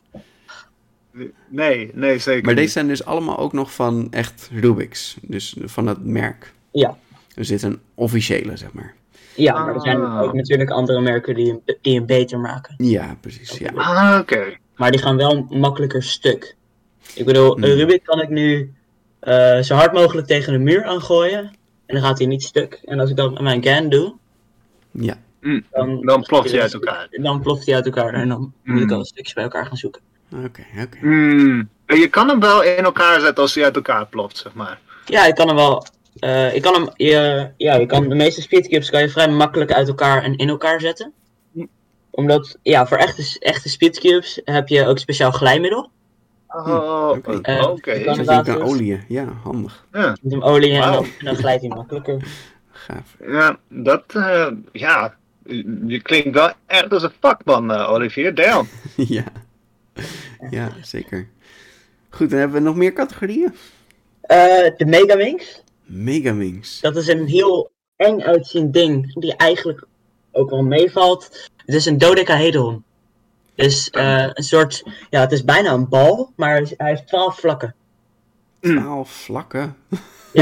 Nee, nee, zeker Maar niet. deze zijn dus allemaal ook nog van echt Rubik's. Dus van het merk. Ja. Dus dit is een officiële, zeg maar. Ja, maar er zijn ook natuurlijk andere merken die hem, die hem beter maken. Ja, precies. Ja. Ah, oké. Okay. Maar die gaan wel makkelijker stuk. Ik bedoel, hmm. een Rubik kan ik nu uh, zo hard mogelijk tegen de muur aangooien. En dan gaat hij niet stuk. En als ik dat met mijn Gan doe... Ja. Mm, dan, dan ploft hij uit elkaar. Dan ploft hij uit elkaar en dan mm. moet ik al stukjes bij elkaar gaan zoeken. Oké, okay, oké. Okay. Mm. Je kan hem wel in elkaar zetten als hij uit elkaar ploft, zeg maar. Ja, ik kan hem wel... Uh, ik kan hem... Je, ja, je kan de meeste speedcubes kan je vrij makkelijk uit elkaar en in elkaar zetten. Mm. Omdat, ja, voor echte, echte speedcubes heb je ook speciaal glijmiddel. Oh, oké. Okay. Uh, okay. Je kan hem olieën, ja, handig. Ja. Met hem olie wow. en, dan, en dan glijdt hij makkelijker. Gaaf. Ja, dat, uh, ja, je klinkt wel echt als een vakman, uh, Olivier, damn. ja. ja, zeker. Goed, dan hebben we nog meer categorieën. Uh, de Megaminx. Megaminx. Dat is een heel eng uitziend ding, die eigenlijk ook wel meevalt. Het is een dodecahedron. Dus uh, een soort, ja, het is bijna een bal, maar hij heeft twaalf vlakken. Twaalf vlakken? Ja.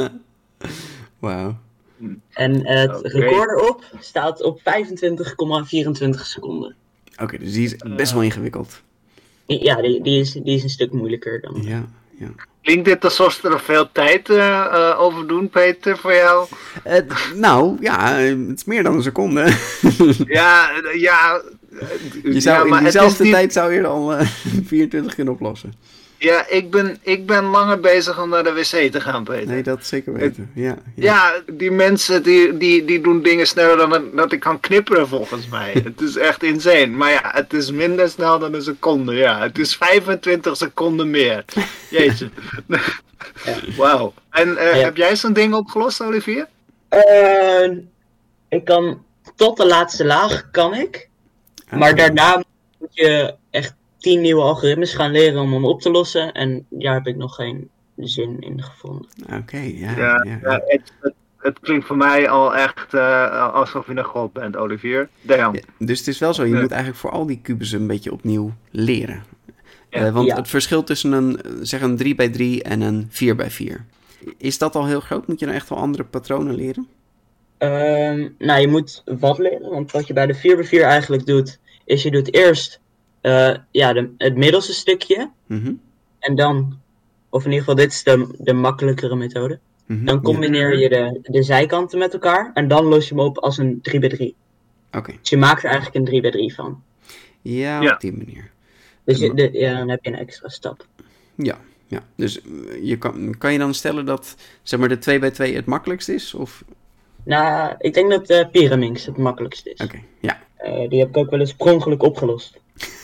Wauw. En uh, het okay. record erop staat op vijfentwintig komma vierentwintig seconden. Oké, okay, dus die is best wel ingewikkeld. Ja, die, die, is, die is een stuk moeilijker dan. Ja, ja. Klinkt dit alsof er veel tijd uh, uh, over doen, Peter, voor jou? Uh, nou, ja, het is meer dan een seconde. ja, ja. Je zou, ja, in diezelfde niet... tijd zou je er al uh, vierentwintig kunnen oplossen. Ja, ik ben, ik ben langer bezig om naar de wc te gaan, Peter. Nee, dat zeker weten. Ja, ja. ja die mensen die, die, die doen dingen sneller dan dat ik kan knipperen, volgens mij. Het is echt insane. Maar ja, het is minder snel dan een seconde. Ja, het is vijfentwintig seconden meer. Jeetje. Ja. Wauw. En uh, ja. heb jij zo'n ding opgelost, Olivier? Uh, ik kan tot de laatste laag, kan ik. Okay. Maar daarna moet je echt tien nieuwe algoritmes gaan leren om hem op te lossen. En daar heb ik nog geen zin in gevonden. Oké, okay, ja. ja, ja. ja het, het, het klinkt voor mij al echt uh, alsof je een god bent, Olivier. Ja, dus het is wel zo, je ja. moet eigenlijk voor al die kubussen een beetje opnieuw leren. Ja. Uh, want ja. het verschil tussen een, zeg een drie bij drie en een vier bij vier. Is dat al heel groot? Moet je dan echt wel andere patronen leren? Um, nou, je moet wat leren. Want wat je bij de vier bij vier eigenlijk doet, is je doet eerst Uh, ja, de, het middelste stukje. Mm-hmm. En dan, of in ieder geval dit is de, de makkelijkere methode. Mm-hmm. Dan combineer ja. je de, de zijkanten met elkaar. En dan los je hem op als een drie bij drie. Okay. Dus je maakt er eigenlijk een drie bij drie van. Ja, ja. op die manier. Dus je, de, ja, dan heb je een extra stap. Ja, ja. Dus je kan, kan je dan stellen dat zeg maar, de twee bij twee het makkelijkst is? Of? Nou, ik denk dat de Pyraminx het makkelijkst is. Oké, okay. ja. Uh, die heb ik ook wel eens per ongeluk opgelost.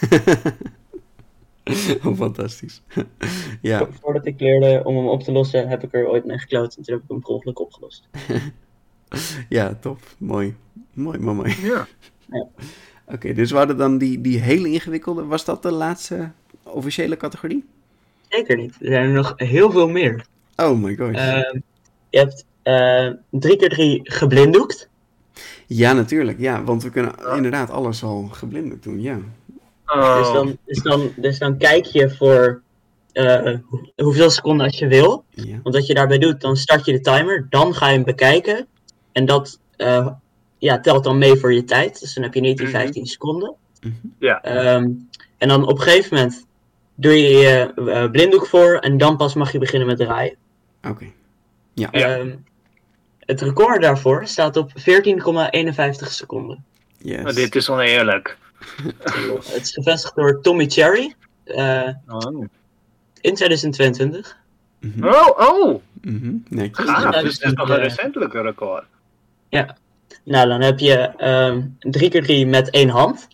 Oh, fantastisch. Ja. Voordat ik leerde om hem op te lossen, heb ik er ooit mee gekloot. En toen heb ik hem per ongeluk opgelost. Ja, top. Mooi. Mooi, maar mooi. Ja. ja. Oké, okay, dus we hadden dan die, die hele ingewikkelde. Was dat de laatste officiële categorie? Zeker niet. Er zijn er nog heel veel meer. Oh my god. Uh, je hebt uh, drie keer drie geblinddoekt. Ja, natuurlijk. Ja, want we kunnen oh. inderdaad alles al geblinddoekt doen, ja. Oh. Dus, dan, dus, dan, dus dan kijk je voor uh, hoeveel seconden als je wil. Ja. Want wat je daarbij doet, dan start je de timer. Dan ga je hem bekijken. En dat uh, ja, telt dan mee voor je tijd. Dus dan heb je niet die vijftien mm-hmm. seconden. Mm-hmm. Ja. Um, en dan op een gegeven moment doe je je uh, blinddoek voor. En dan pas mag je beginnen met draaien. Oké. Okay. Ja. Um, het record daarvoor staat op veertien komma eenenvijftig seconden. Yes. Oh, dit is oneerlijk. Het is gevestigd door Tommy Cherry. Uh, oh. In twintig tweeëntwintig. Mm-hmm. Oh, oh! Mm-hmm. Nee, ah, dus het is toch een recentelijke record. Ja. Nou, dan heb je um, drie keer drie met één hand.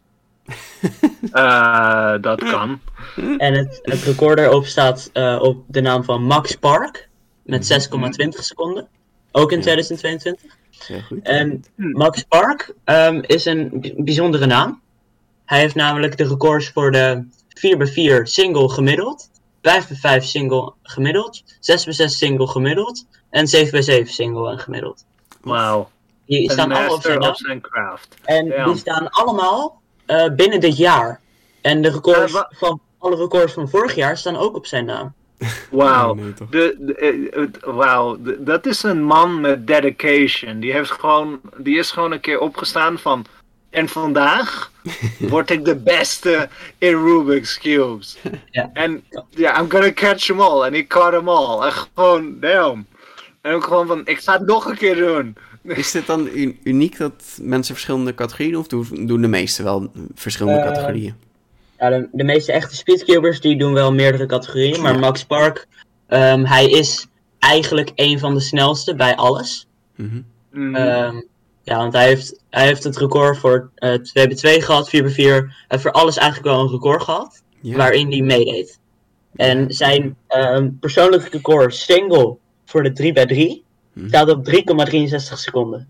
uh, dat kan. En het, het record daarop staat uh, op de naam van Max Park. Met zes komma twintig seconden. Ook in twintig tweeëntwintig. Ja, goed. En Max Park um, is een b- bijzondere naam. Hij heeft namelijk de records voor de vier bij vier single gemiddeld, vijf bij vijf single gemiddeld, zes bij zes single gemiddeld en zeven bij zeven single en gemiddeld. Wauw. Die staan allemaal op zijn naam. zijn craft. En ja. die staan allemaal uh, binnen dit jaar. En de records uh, wa- van alle records van vorig jaar staan ook op zijn naam. Wauw, nee, de, de, uh, wow. dat is een man met dedication. Die, heeft gewoon, die is gewoon een keer opgestaan van... En vandaag word ik de beste in Rubik's Cubes. Ja. En ja, yeah, I'm gonna catch them all. En ik caught them all. En gewoon, damn. En ook gewoon van, ik ga het nog een keer doen. Is dit dan u- uniek dat mensen verschillende categorieën doen? Of doen de meesten wel verschillende uh, categorieën? Ja, de, de meeste echte speedcubers die doen wel meerdere categorieën. Maar ja. Max Park, um, hij is eigenlijk een van de snelste bij alles. Mm-hmm. Mm-hmm. Um, ja, want hij heeft, hij heeft het record voor uh, twee bij twee gehad, vier bij vier. Hij heeft voor alles eigenlijk wel een record gehad, ja. waarin hij meedeed. En zijn um, persoonlijke record single voor de drie bij drie hm. staat op drie komma drieënzestig seconden.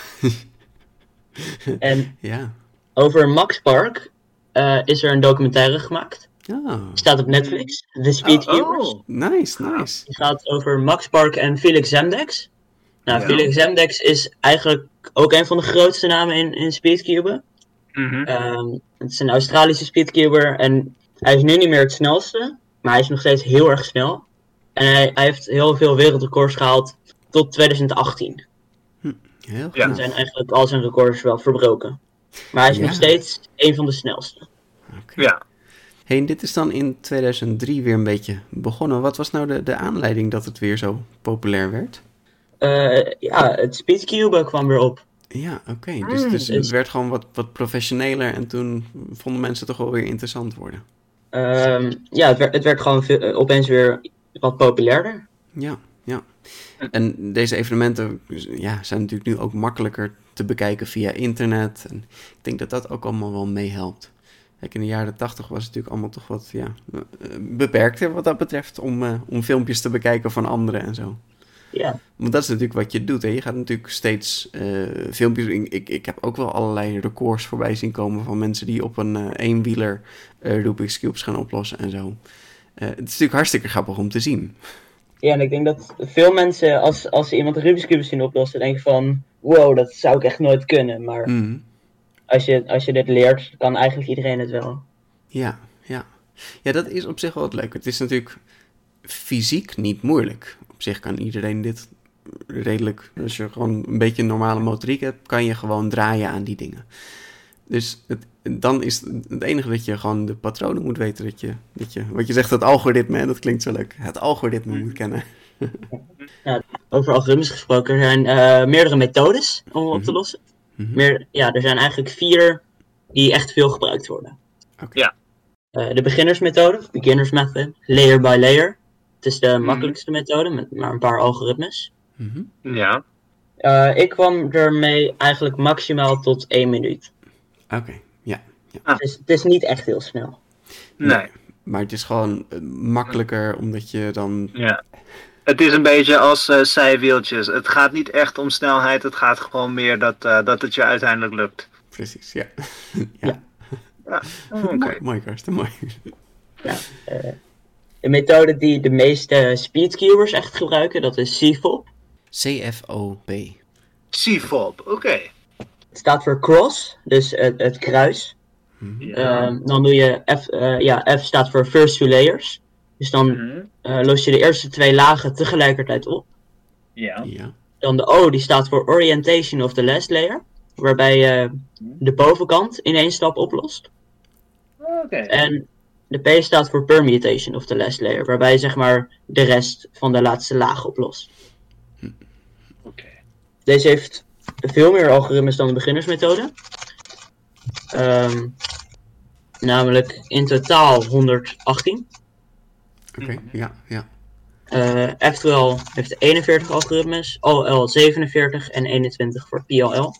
En ja. over Max Park uh, is er een documentaire gemaakt. Oh. Staat op Netflix, The Speedcubers. Oh, oh. Nice, nice. Het gaat over Max Park en Felix Zemdex. Nou, ja. Felix Zemdex is eigenlijk ook een van de grootste namen in, in speedcuben. Mm-hmm. Um, het is een Australische speedcuber en hij is nu niet meer het snelste, maar hij is nog steeds heel erg snel. En hij, hij heeft heel veel wereldrecords gehaald tot twintig achttien. Hm, heel goed. En zijn eigenlijk al zijn records wel verbroken. Maar hij is ja. nog steeds een van de snelste. Okay. Ja. Hey, en dit is dan in tweeduizend drie weer een beetje begonnen. Wat was nou de, de aanleiding dat het weer zo populair werd? Uh, ja, het Speedcube kwam weer op. Ja, oké. Okay. Dus, dus het werd gewoon wat, wat professioneler en toen vonden mensen het toch wel weer interessant worden. Um, ja, het werd, het werd gewoon veel, opeens weer wat populairder. Ja, ja. En deze evenementen ja, zijn natuurlijk nu ook makkelijker te bekijken via internet. En ik denk dat dat ook allemaal wel meehelpt. Kijk, in de jaren tachtig was het natuurlijk allemaal toch wat ja, beperkter wat dat betreft om, uh, om filmpjes te bekijken van anderen en zo. Ja. Want dat is natuurlijk wat je doet. Hè? Je gaat natuurlijk steeds uh, filmpjes... Ik, ik heb ook wel allerlei records voorbij zien komen van mensen die op een uh, eenwieler uh, Rubik's Cubes gaan oplossen en zo. Uh, het is natuurlijk hartstikke grappig om te zien. Ja, en ik denk dat veel mensen, als, als ze iemand Rubik's Cube zien oplossen, denken van, wow, dat zou ik echt nooit kunnen. Maar mm. als, je, als je dit leert, kan eigenlijk iedereen het wel. Ja, ja. Ja, dat is op zich wel het leuke. Het is natuurlijk fysiek niet moeilijk. Op zich kan iedereen dit redelijk, als je gewoon een beetje normale motoriek hebt, kan je gewoon draaien aan die dingen. Dus het, dan is het enige dat je gewoon de patronen moet weten, dat je, dat je wat je zegt, het algoritme, hè, dat klinkt zo leuk, het algoritme moet kennen. Ja, over algoritmes gesproken, er zijn uh, meerdere methodes om op te lossen. Mm-hmm. Meer, ja, er zijn eigenlijk vier die echt veel gebruikt worden. Okay. Ja. Uh, de beginnersmethode, beginners method, layer by layer. Het is de mm-hmm. makkelijkste methode, met maar een paar algoritmes. Mm-hmm. Ja. Uh, ik kwam ermee eigenlijk maximaal tot één minuut. Oké, okay. ja. ja. Ah. Het, is, het is niet echt heel snel. Nee. nee. Maar het is gewoon uh, makkelijker, omdat je dan... Ja. Het is een beetje als uh, zijwieltjes. Het gaat niet echt om snelheid, het gaat gewoon meer dat, uh, dat het je uiteindelijk lukt. Precies, ja. ja. ja. ja. Oh, okay. Mooi, mooi Karsten, mooi. Ja, uh, de methode die de meeste speedcubers echt gebruiken, dat is C F O P. C F O P. C F O P, oké. Okay. Het staat voor cross, dus het, het kruis. Mm-hmm. Ja. Uh, dan doe je F, uh, ja, F staat voor first two layers. Dus dan mm-hmm. uh, los je de eerste twee lagen tegelijkertijd op. Ja. ja. Dan de O, die staat voor orientation of the last layer. Waarbij je de bovenkant in één stap oplost. Oké. Okay. En de P staat voor permutation of the last layer. Waarbij je zeg maar de rest van de laatste laag oplost. Oké. Okay. Deze heeft veel meer algoritmes dan de beginnersmethode. Um, namelijk in totaal honderdachttien. Oké, okay, ja, ja. Uh, F twaalf heeft eenenveertig algoritmes, O L zevenenveertig en eenentwintig voor P L L.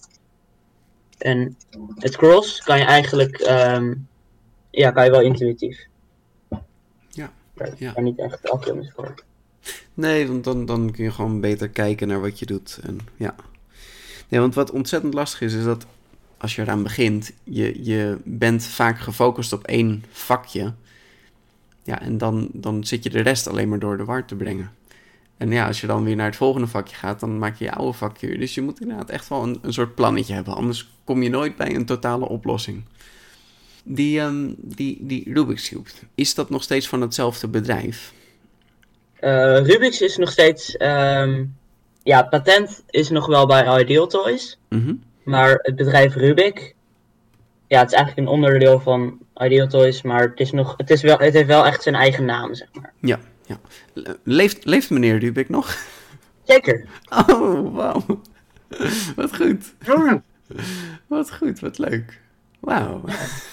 En het cross kan je eigenlijk, um, ja, kan je wel intuïtief. Ja, Daar ja. kan niet echt algoritmes voor. Nee, want dan, dan kun je gewoon beter kijken naar wat je doet. En, ja. Nee, want wat ontzettend lastig is, is dat als je eraan begint, je, je bent vaak gefocust op één vakje. Ja, en dan, dan zit je de rest alleen maar door de war te brengen. En ja, als je dan weer naar het volgende vakje gaat, dan maak je je oude vakje weer. Dus je moet inderdaad echt wel een, een soort plannetje hebben. Anders kom je nooit bij een totale oplossing. Die, um, die, die Rubik's Cube, is dat nog steeds van hetzelfde bedrijf? Uh, Rubik's is nog steeds... Um, ja, patent is nog wel bij Ideal Toys. Mm-hmm. Maar het bedrijf Rubik... Ja, het is eigenlijk een onderdeel van Ideal Toys, maar het, is nog, het, is wel, het heeft wel echt zijn eigen naam, zeg maar. Ja, ja. Leeft, leeft meneer Rubik nog? Zeker. Oh, wauw. Wat goed. Ja. Wat goed, wat leuk. Wauw.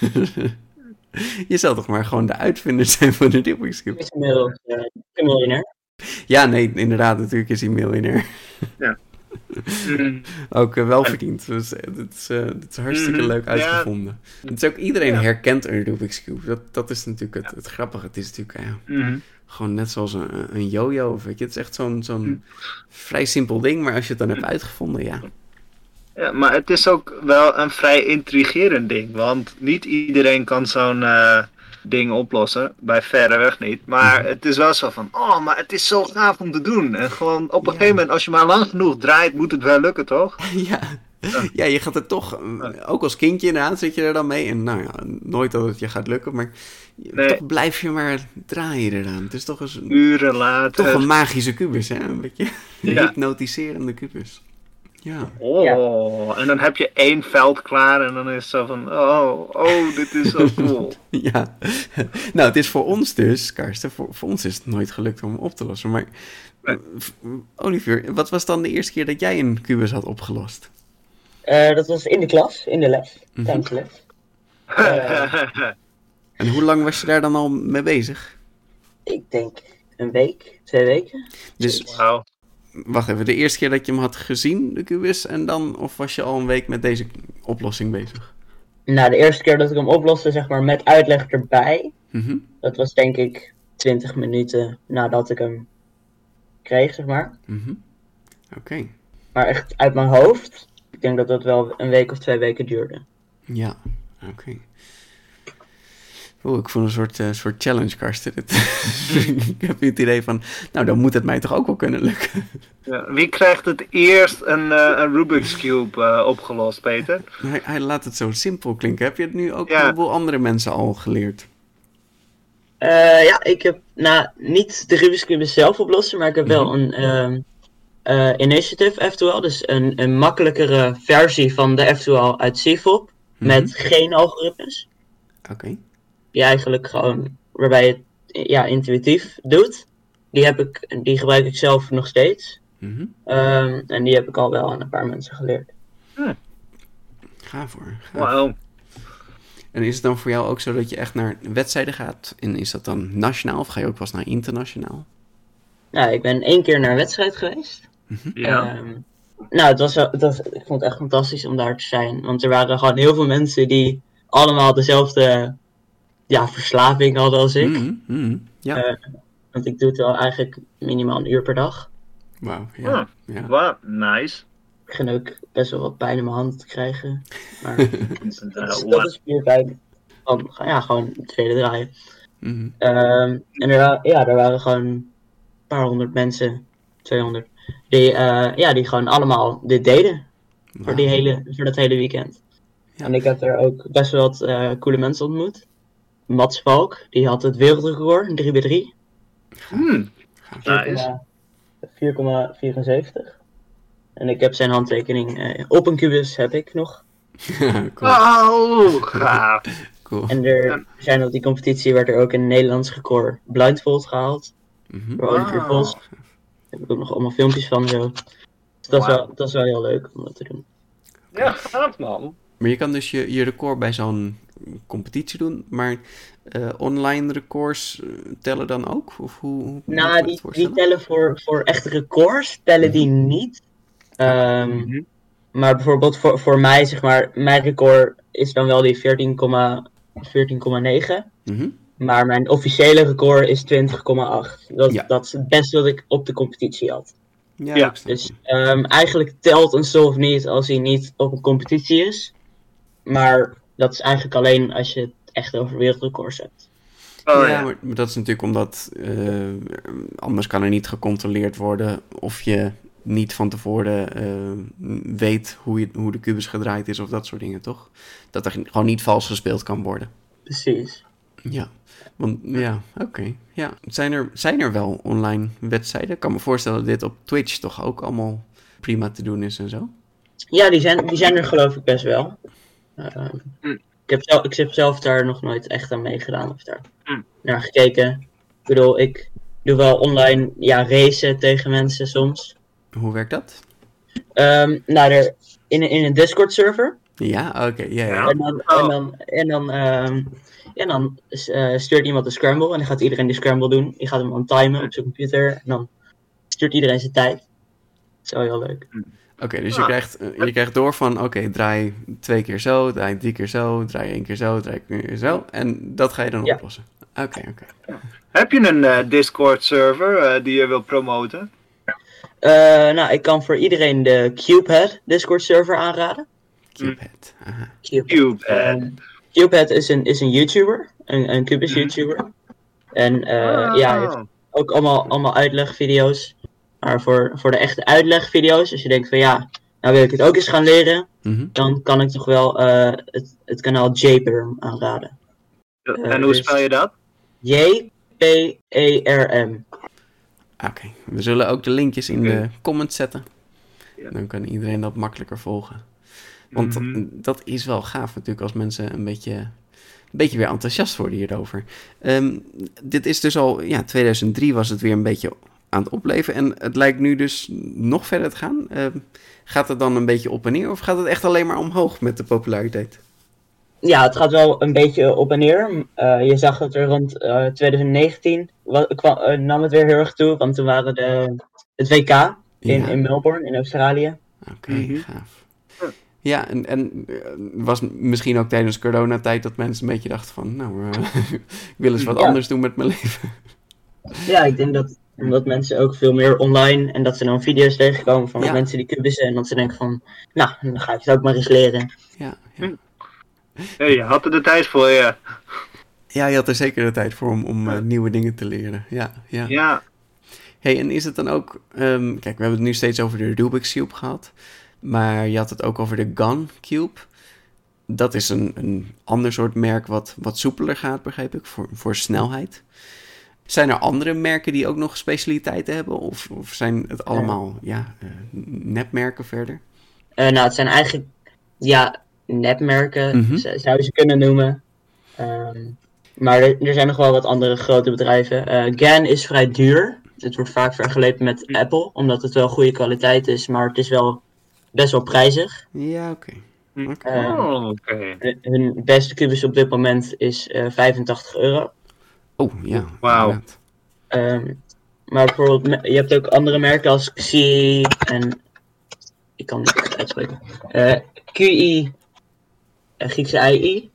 Je zal toch maar gewoon de uitvinder zijn van de Rubik's Cube. Hij is inmiddels uh, een miljonair. Ja, nee, inderdaad, natuurlijk is hij miljonair. Ja. Mm. Ook uh, wel verdiend. Dus het is, uh, is hartstikke mm. leuk uitgevonden. Ja. Het is ook, iedereen ja. herkent een Rubik's Cube. Dat, dat is natuurlijk het, het grappige. Het is natuurlijk ja, mm. gewoon net zoals een, een yo-yo. Of weet je. Het is echt zo'n, zo'n mm. vrij simpel ding. Maar als je het dan hebt uitgevonden, ja. Ja, maar het is ook wel een vrij intrigerend ding. Want niet iedereen kan zo'n uh, ding oplossen. Bij verreweg niet. Maar mm. het is wel zo van, oh, maar het is zo gaaf om te doen. En gewoon op een ja. gegeven moment, als je maar lang genoeg draait, moet het wel lukken, toch? Ja. Ja, je gaat er toch, ook als kindje inderdaad, zit je er dan mee. En nou ja, nooit dat het je gaat lukken, maar nee. toch blijf je maar draaien eraan. Het is toch eens uren later. Toch een magische kubus, hè? Een beetje ja. hypnotiserende kubus. Ja. Oh, Ja. en dan heb je één veld klaar en dan is het zo van, oh, oh, dit is zo cool. Ja, nou, het is voor ons dus, Karsten, voor, voor ons is het nooit gelukt om hem op te lossen. Maar, Nee. Olivier, wat was dan de eerste keer dat jij een kubus had opgelost? Uh, dat was in de klas, in de les, Mhm. tijdens de les. Uh, En hoe lang was je daar dan al mee bezig? ik denk een week, twee weken. Dus, Wauw. wacht even, de eerste keer dat je hem had gezien, de kubus, en dan, of was je al een week met deze oplossing bezig? Nou, de eerste keer dat ik hem oploste, zeg maar, met uitleg erbij, Mhm. dat was denk ik twintig minuten nadat ik hem kreeg, zeg maar. Mhm. Oké, Maar echt uit mijn hoofd, ik denk dat dat wel een week of twee weken duurde. ja, oké. Oeh, ik voel een soort, uh, soort challenge, Karsten. Dit- ik heb het idee van, nou, dan moet het mij toch ook wel kunnen lukken. Ja, wie krijgt het eerst een, uh, een Rubik's Cube uh, opgelost, Peter? Hij, hij laat het zo simpel klinken. Heb je het nu ook Ja. een heleboel andere mensen al geleerd? Uh, ja, ik heb nou, niet de Rubik's Cube zelf oplossen, maar ik heb wel een ehm, uh, Initiative F twee L, dus een, een makkelijkere versie van de F twee L uit C F O P, Mhm. met geen algoritmes. Oké. Die eigenlijk gewoon, waarbij je het ja, intuïtief doet. Die, heb ik, die gebruik ik zelf nog steeds. Mhm. Um, en die heb ik al wel aan een paar mensen geleerd. Ga voor. Ga. Wauw. En is het dan voor jou ook zo dat je echt naar wedstrijden gaat? En is dat dan nationaal of ga je ook wel eens naar internationaal? Nou, ik ben één keer naar een wedstrijd geweest. Ja. Um, nou, het was, wel- het was, ik vond het echt fantastisch om daar te zijn. Want er waren gewoon heel veel mensen die allemaal dezelfde ja, verslaving hadden als ik. Mhm, mhm. Ja. Uh, Want ik doe het wel eigenlijk minimaal een uur per dag. Wauw. Ja. ja. Wauw, nice. Ik begin ook best wel wat pijn in mijn handen te krijgen. Maar dat is, Uh, dat is puur pijn. Van, ja, gewoon het vele draaien. Mhm. Um, en er, wa- ja, er waren gewoon een paar honderd mensen, tweehonderd, die, uh, ja, die gewoon allemaal dit deden. Voor, Wauw. die hele, voor dat hele weekend. Ja. En ik heb er ook best wel wat uh, coole mensen ontmoet. Mats Valk, die had het wereldrecord, drie bij drie. Hmm. Nice. vier komma vierenzeventig. En ik heb zijn handtekening uh, op een kubus, heb ik nog. cool. Oh, gaaf. cool. En er zijn op die competitie werd er ook een Nederlands record blindfold gehaald. Mhm. Door Olivier Vos. Daar heb ik ook nog allemaal filmpjes van zo. Dus dat, is Wauw. wel, dat is wel heel leuk om dat te doen. Ja, gaaf man. Maar je kan dus je, je record bij zo'n competitie doen, maar uh, online records uh, tellen dan ook? Of hoe, hoe moet ik me Nou, het die, die voorstellen? tellen voor, voor echte records, tellen die niet. Um, Mhm. Maar bijvoorbeeld voor, voor mij, zeg maar, mijn record is dan wel die veertien komma negen. Mhm. Maar mijn officiële record is twintig komma acht. Dat, Ja. dat is het beste wat ik op de competitie had. Ja, Ja, ik snap Dus je. um, eigenlijk telt een solve niet als hij niet op een competitie is. Maar dat is eigenlijk alleen als je het echt over wereldrecords hebt. Oh, ja, ja. maar, maar dat is natuurlijk omdat uh, anders kan er niet gecontroleerd worden of je niet van tevoren uh, weet hoe, je, hoe de kubus gedraaid is of dat soort dingen, toch? Dat er gewoon niet vals gespeeld kan worden. Precies. Ja, want ja, oké. Okay. Ja. Zijn, er, zijn er wel online wedstrijden? Ik kan me voorstellen dat dit op Twitch toch ook allemaal prima te doen is en zo. Ja, die zijn, die zijn er geloof ik best wel. Uh, Mm. ik, heb zelf, ik heb zelf daar nog nooit echt aan meegedaan of daar Mm. naar gekeken. Ik bedoel, ik doe wel online ja, racen tegen mensen soms. Hoe werkt dat? Um, nou, er, in, in een Discord server. Ja, oké. Okay, ja, ja. Ja. En dan, Oh. en dan, en dan, um, en dan uh, stuurt iemand een scramble en dan gaat iedereen die scramble doen. Die gaat hem dan timen op zijn computer en dan stuurt iedereen zijn tijd. Dat is wel heel leuk. Oké, okay, dus je, Ah. krijgt, uh, je krijgt door van, oké, okay, draai twee keer zo, draai drie keer zo, draai één keer zo, draai één keer zo. En dat ga je dan Ja. oplossen. Oké, okay, oké. Okay. Heb je een uh, Discord server uh, die je wil promoten? Uh, nou, ik kan voor iedereen de Cubehead Discord server aanraden. Cubehead. Aha. Cubehead. Um, Cubehead is een, is een YouTuber, een, een Cubus YouTuber. En uh, Oh. ja, hij heeft ook allemaal, allemaal uitlegvideo's. Maar voor, voor de echte uitlegvideo's, als je denkt van ja, nou wil ik het ook eens gaan leren, Mm-hmm. dan kan ik toch wel uh, het, het kanaal J-Perm aanraden. Uh, en hoe dus- spel je dat? J P E R M. Oké, okay. We zullen ook de linkjes in Oké. de comments zetten. Ja. Dan kan iedereen dat makkelijker volgen. Want mm-hmm. dat is wel gaaf natuurlijk als mensen een beetje, een beetje weer enthousiast worden hierover. Um, dit is dus al, ja, tweeduizend drie was het weer een beetje aan het opleven. En het lijkt nu dus nog verder te gaan. Uh, gaat het dan een beetje op en neer of gaat het echt alleen maar omhoog met de populariteit? Ja, het gaat wel een beetje op en neer. Uh, je zag dat er rond uh, twintig negentien wa- kwam, uh, nam het weer heel erg toe. Want toen waren de, het W K in, ja. in Melbourne in Australië. Oké, okay, mm-hmm. gaaf. Ja, en, en was misschien ook tijdens coronatijd dat mensen een beetje dachten van... nou, uh, ik wil eens wat ja. anders doen met mijn leven. Ja, ik denk dat omdat mensen ook veel meer online... en dat ze dan video's tegenkomen van ja. mensen die kubussen... en dat ze denken van, nou, dan ga ik het ook maar eens leren. Ja, ja. Hey, je had er de tijd voor, ja. Ja, je had er zeker de tijd voor om, om uh, nieuwe dingen te leren. Ja, ja. ja. Hey, en is het dan ook... Um, kijk, we hebben het nu steeds over de Rubik's Cube gehad... maar je had het ook over de Gun Cube. Dat is een, een ander soort merk wat, wat soepeler gaat, begrijp ik, voor, voor snelheid. Zijn er andere merken die ook nog specialiteiten hebben? Of, of zijn het allemaal ja, uh, nepmerken verder? Uh, nou, het zijn eigenlijk ja, nepmerken, mm-hmm. z- zou je ze kunnen noemen. Um, maar er, er zijn nog wel wat andere grote bedrijven. Uh, Gan is vrij duur. Het wordt vaak vergeleken met mm. Apple, omdat het wel goede kwaliteit is, maar het is wel best wel prijzig. Ja, oké. Okay. Okay. Uh, oh, okay. Hun beste kubus op dit moment is uh, vijfentachtig euro. Oh, ja. Wauw. Um, maar bijvoorbeeld, je hebt ook andere merken als X I en... Ik kan het niet uitspreken. Uh, Q I, uh, Griekse I I.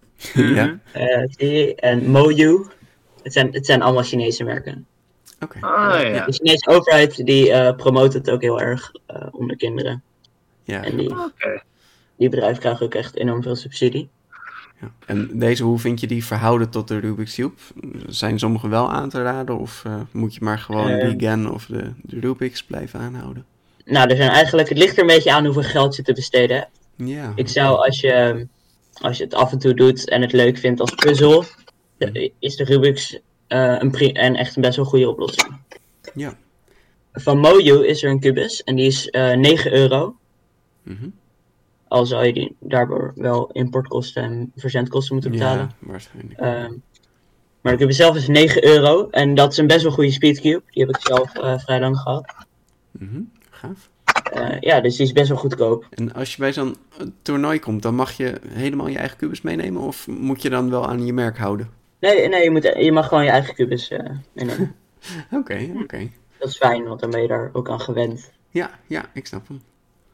Ja. Uh, en Moyu. Het zijn, het zijn allemaal Chinese merken. Oké. Okay. Ah, ja. De Chinese overheid die uh, promoot het ook heel erg uh, onder kinderen. Ja. En die, okay. die bedrijven krijgen ook echt enorm veel subsidie. Ja. En deze, hoe vind je die verhouden tot de Rubik's Cube? Zijn sommige wel aan te raden of uh, moet je maar gewoon uh, die Gan of de, de Rubik's blijven aanhouden? Nou, er zijn eigenlijk, het ligt er een beetje aan hoeveel geld je te besteden hebt. Ja. Ik zou, als je, als je het af en toe doet en het leuk vindt als puzzel, de, is de Rubik's uh, een, pri- en echt een best wel goede oplossing. Ja. Van Moyu is er een kubus en die is uh, negen euro. Mm-hmm. Al zou je die daardoor wel importkosten en verzendkosten moeten betalen. Ja, waarschijnlijk. Uh, maar de kubus zelf is negen euro en dat is een best wel goede speedcube. Die heb ik zelf uh, vrij lang gehad. Mm-hmm. Gaaf. Uh, ja, dus die is best wel goedkoop. En als je bij zo'n toernooi komt, dan mag je helemaal je eigen kubus meenemen? Of moet je dan wel aan je merk houden? Nee, nee je, moet, je mag gewoon je eigen kubus uh, meenemen. Oké, okay, oké. Okay. Dat is fijn, want dan ben je daar ook aan gewend. Ja, ja, ik snap hem.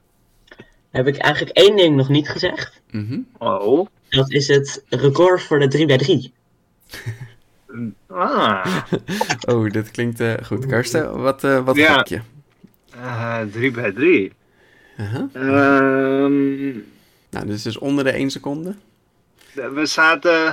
Heb ik eigenlijk één ding nog niet gezegd. Mm-hmm. Oh. Dat is het record voor de drie bij drie. Ah. Oh, dat klinkt uh, goed. Karsten, wat, uh, wat ja. gok je? Uh, drie bij drie. Uh-huh. Um, nou, dus is onder de één seconde. We zaten...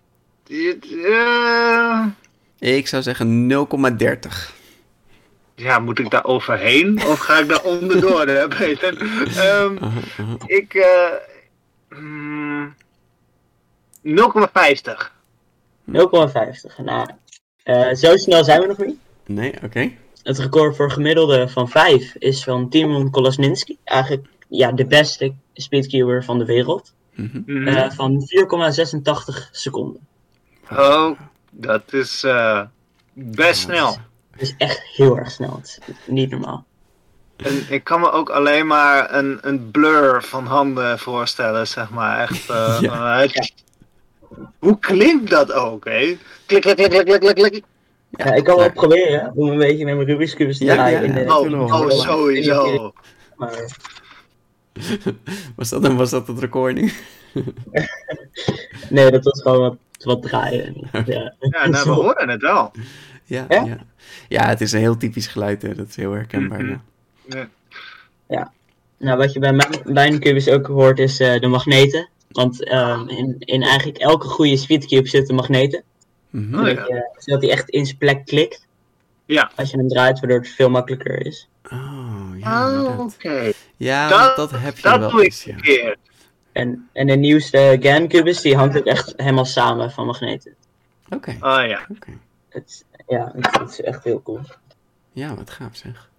Uh, ik zou zeggen nul komma dertig. Ja, moet ik daar overheen of ga ik daar onderdoor, hè, Peter? Um, uh-huh, uh-huh. Ik... Uh, mm, nul komma vijftig. nul komma vijftig. Nou, uh, zo snel zijn we nog niet. Nee, oké. Okay. Het record voor gemiddelde van vijf is van Timon Kolesninski. Eigenlijk ja, de beste speedcuber van de wereld. Mm-hmm. Uh, van vier komma zesentachtig seconden. Oh, dat is uh, best ja, snel. Het is echt heel erg snel. Het is niet normaal. En ik kan me ook alleen maar een, een blur van handen voorstellen, zeg maar. Echt, uh, ja. uh, ja. Hoe klinkt dat ook, hè? Klik, klik, klik, klik, klik, klik. Ja, ik kan wel proberen om een beetje met mijn Rubik's Cubes te draaien. Ja, ja, in de, oh, oh, sowieso. Maar... Was dat dan was dat het record nu? Nee, dat was gewoon wat, wat draaien. Ja, ja nou, we horen het wel. Ja, ja? ja. ja, het is een heel typisch geluid, hè. Dat is heel herkenbaar. Mm-hmm. Ja. Ja. ja, nou wat je bij mijn, bij een Cubus ook hoort is uh, de magneten. Want um, in, in eigenlijk elke goede speedcube zitten magneten. Mm-hmm. Oh, ja. je, zodat hij echt in zijn plek klikt. Ja. Als je hem draait, waardoor het veel makkelijker is. Oh, ja. Oh, oké. Okay. Ja, dat, dat heb je dat wel doe eens, ik ja. En, en de nieuwste Gan Cubus, die hangt ook echt helemaal samen van magneten. Oké. Okay. Oh ja. Okay. Het, ja, het, het is echt heel cool. Ja, wat gaaf zeg.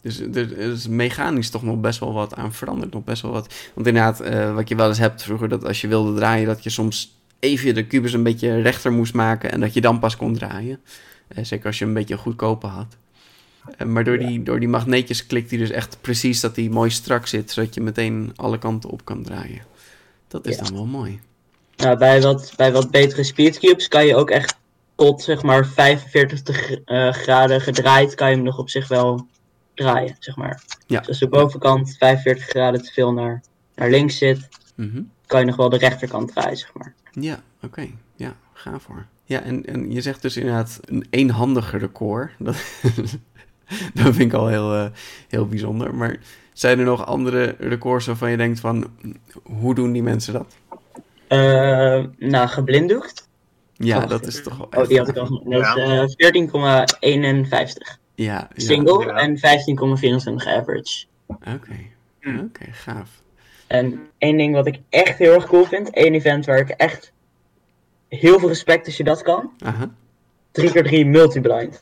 Dus er is mechanisch toch nog best wel wat aan veranderd. Nog best wel wat. Want inderdaad, uh, wat je wel eens hebt vroeger, dat als je wilde draaien, dat je soms even de kubus een beetje rechter moest maken en dat je dan pas kon draaien. Uh, zeker als je een beetje goedkoper had. Uh, maar door, ja. die, door die magneetjes klikt hij dus echt precies dat hij mooi strak zit, zodat je meteen alle kanten op kan draaien. Dat is ja. dan wel mooi. Nou, bij wat, bij wat betere speedcubes kan je ook echt tot zeg maar vijfenveertig uh, graden gedraaid, kan je hem nog op zich wel draaien, zeg maar. Ja. Dus als de bovenkant vijfenveertig graden te veel naar, naar links zit, mm-hmm. kan je nog wel de rechterkant draaien, zeg maar. Ja, oké. Okay. Ja, gaaf hoor. Ja, en, en je zegt dus inderdaad een eenhandige record. Dat, dat vind ik al heel, uh, heel bijzonder. Maar zijn er nog andere records waarvan je denkt van, hoe doen die mensen dat? Uh, nou, geblinddoekt. Ja, oh, dat is toch wel echt... Oh, die had ik al genoemd. Dat is uh, veertien komma eenenvijftig. Ja, single ja. en vijftien komma vierentwintig average. Oké, okay. oké, okay, gaaf. En één ding wat ik echt heel erg cool vind, één event waar ik echt heel veel respect als je dat kan. Aha. drie keer drie multiblind.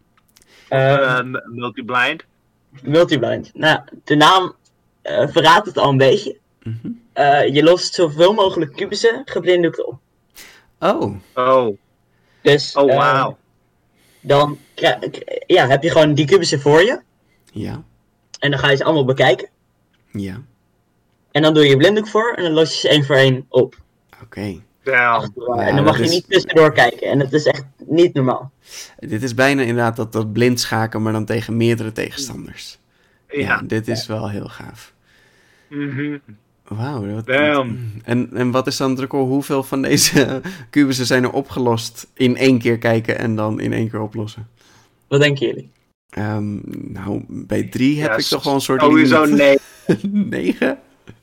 Uh, uh, multiblind? Multiblind. Nou, de naam uh, verraadt het al een beetje. Mm-hmm. Uh, je lost zoveel mogelijk kubussen geblinddoekt op. Oh. Oh. Dus, oh, uh, wauw. Dan ja, heb je gewoon die kubussen voor je. Ja. En dan ga je ze allemaal bekijken. Ja. En dan doe je blinddoek voor en dan los je ze één voor één op. Oké. Okay. Ja. Ja, en dan mag je is... niet tussendoor kijken. En dat is echt niet normaal. Dit is bijna inderdaad dat, dat blind schaken, maar dan tegen meerdere tegenstanders. Ja, ja dit is ja. wel heel gaaf. Mm-hmm. Wauw. Wat... En, en wat is dan het record? Hoeveel van deze kubussen zijn er opgelost in één keer kijken en dan in één keer oplossen? Wat denken jullie? Um, nou, bij drie ja, heb ik toch wel een soort sowieso nee. negen?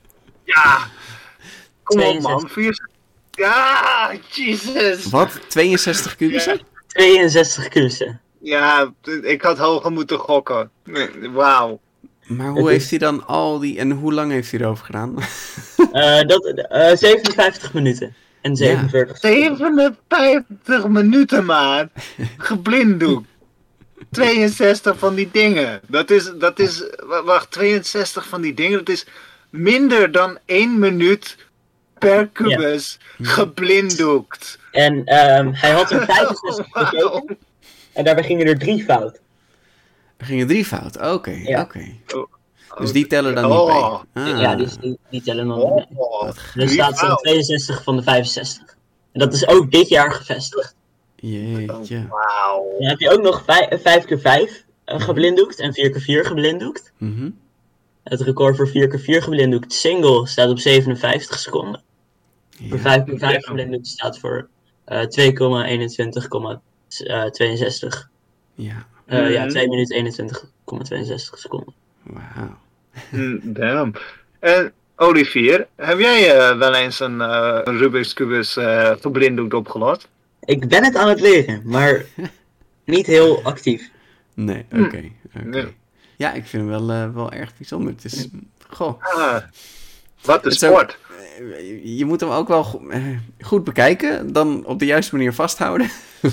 Ja. Kom op man. Vier... Ja, Jesus. Wat? tweeënzestig kubussen? Ja. tweeënzestig kubussen. Ja, ik had hoger moeten gokken. Wauw. Maar hoe heeft hij dan al die... En hoe lang heeft hij erover gedaan? uh, dat, uh, zevenenvijftig minuten. En zevenenveertig. Ja. zevenenvijftig minuten, maat. Geblinddoekt. tweeënzestig van die dingen. Dat is... Dat is wacht, tweeënzestig van die dingen. Dat is minder dan één minuut per kubus ja. geblinddoekt. En um, hij had er vijfenzestig gekeken. Wow. En daarbij gingen er drie fout. Er gingen drie fout, oké. Okay, ja. okay. oh. Dus die tellen dan oh. niet mee? Ah. Ja, die, die, die tellen dan niet mee. Oh. Er staat zo'n tweeënzestig van de vijfenzestig. En dat is ook dit jaar gevestigd. Jeetje. Oh, wow. Dan heb je ook nog vijf keer vijf uh, geblinddoekt en vier keer vier geblinddoekt. Mm-hmm. Het record voor vier keer vier geblinddoekt single staat op zevenenvijftig seconden. Ja. Voor vijf keer vijf geblinddoekt staat voor uh, twee komma eenentwintig komma tweeënzestig. Ja. Uh, mm. Ja, twee minuten eenentwintig komma tweeënzestig seconden. Wauw. Damn. En Olivier, heb jij uh, wel eens een, uh, een Rubik's Cubus uh, geblinddoekt opgelost? Ik ben het aan het leren, maar niet heel actief. Nee, oké. Okay, okay. nee. Ja, ik vind hem wel, uh, wel erg bijzonder. Het is, goh. Ah, wat een sport. Ook, je moet hem ook wel go- goed bekijken, dan op de juiste manier vasthouden.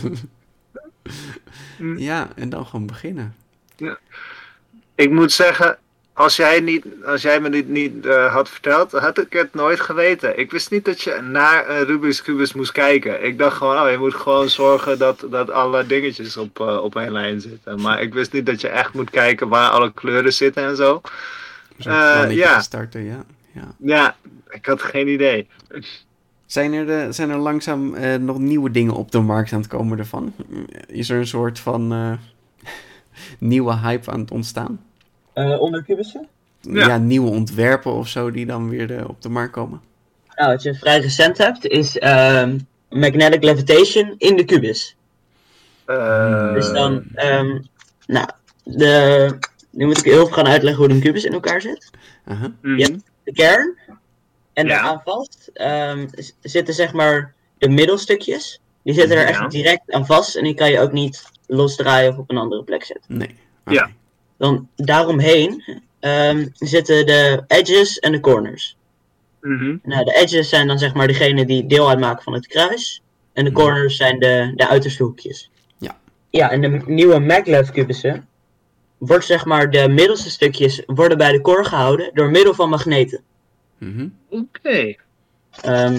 mm. Ja, en dan gewoon beginnen. Ja. Ik moet zeggen, als jij, niet, als jij me dit niet uh, had verteld, had ik het nooit geweten. Ik wist niet dat je naar een Rubik's Cubus moest kijken. Ik dacht gewoon, oh, je moet gewoon zorgen dat, dat alle dingetjes op, uh, op één lijn zitten. Maar ik wist niet dat je echt moet kijken waar alle kleuren zitten en zo. Uh, ja. Starten, ja. Ja. Ja, ik had geen idee. Zijn er, de, zijn er langzaam uh, nog nieuwe dingen op de markt aan het komen ervan? Is er een soort van uh, nieuwe hype aan het ontstaan? Uh, onder kubussen? Ja. ja, nieuwe ontwerpen of zo die dan weer de, op de markt komen. Nou, wat je vrij recent hebt is uh, magnetic levitation in de kubus. Uh... Dus dan, um, nou, de, nu moet ik heel even gaan uitleggen hoe een kubus in elkaar zit. Uh-huh. Je hebt de kern en ja. daaraan vast um, zitten zeg maar de middelstukjes. Die zitten er ja. echt direct aan vast en die kan je ook niet losdraaien of op een andere plek zetten. Nee. Okay. Ja. Dan daaromheen um, zitten de edges en de corners. Mm-hmm. Nou, de edges zijn dan zeg maar degene die deel uitmaken van het kruis. En de corners zijn de, de uiterste hoekjes. Ja. Ja, en de nieuwe maglev kubussen, wordt zeg maar de middelste stukjes worden bij de core gehouden door middel van magneten. Mm-hmm. Oké. Okay. Um,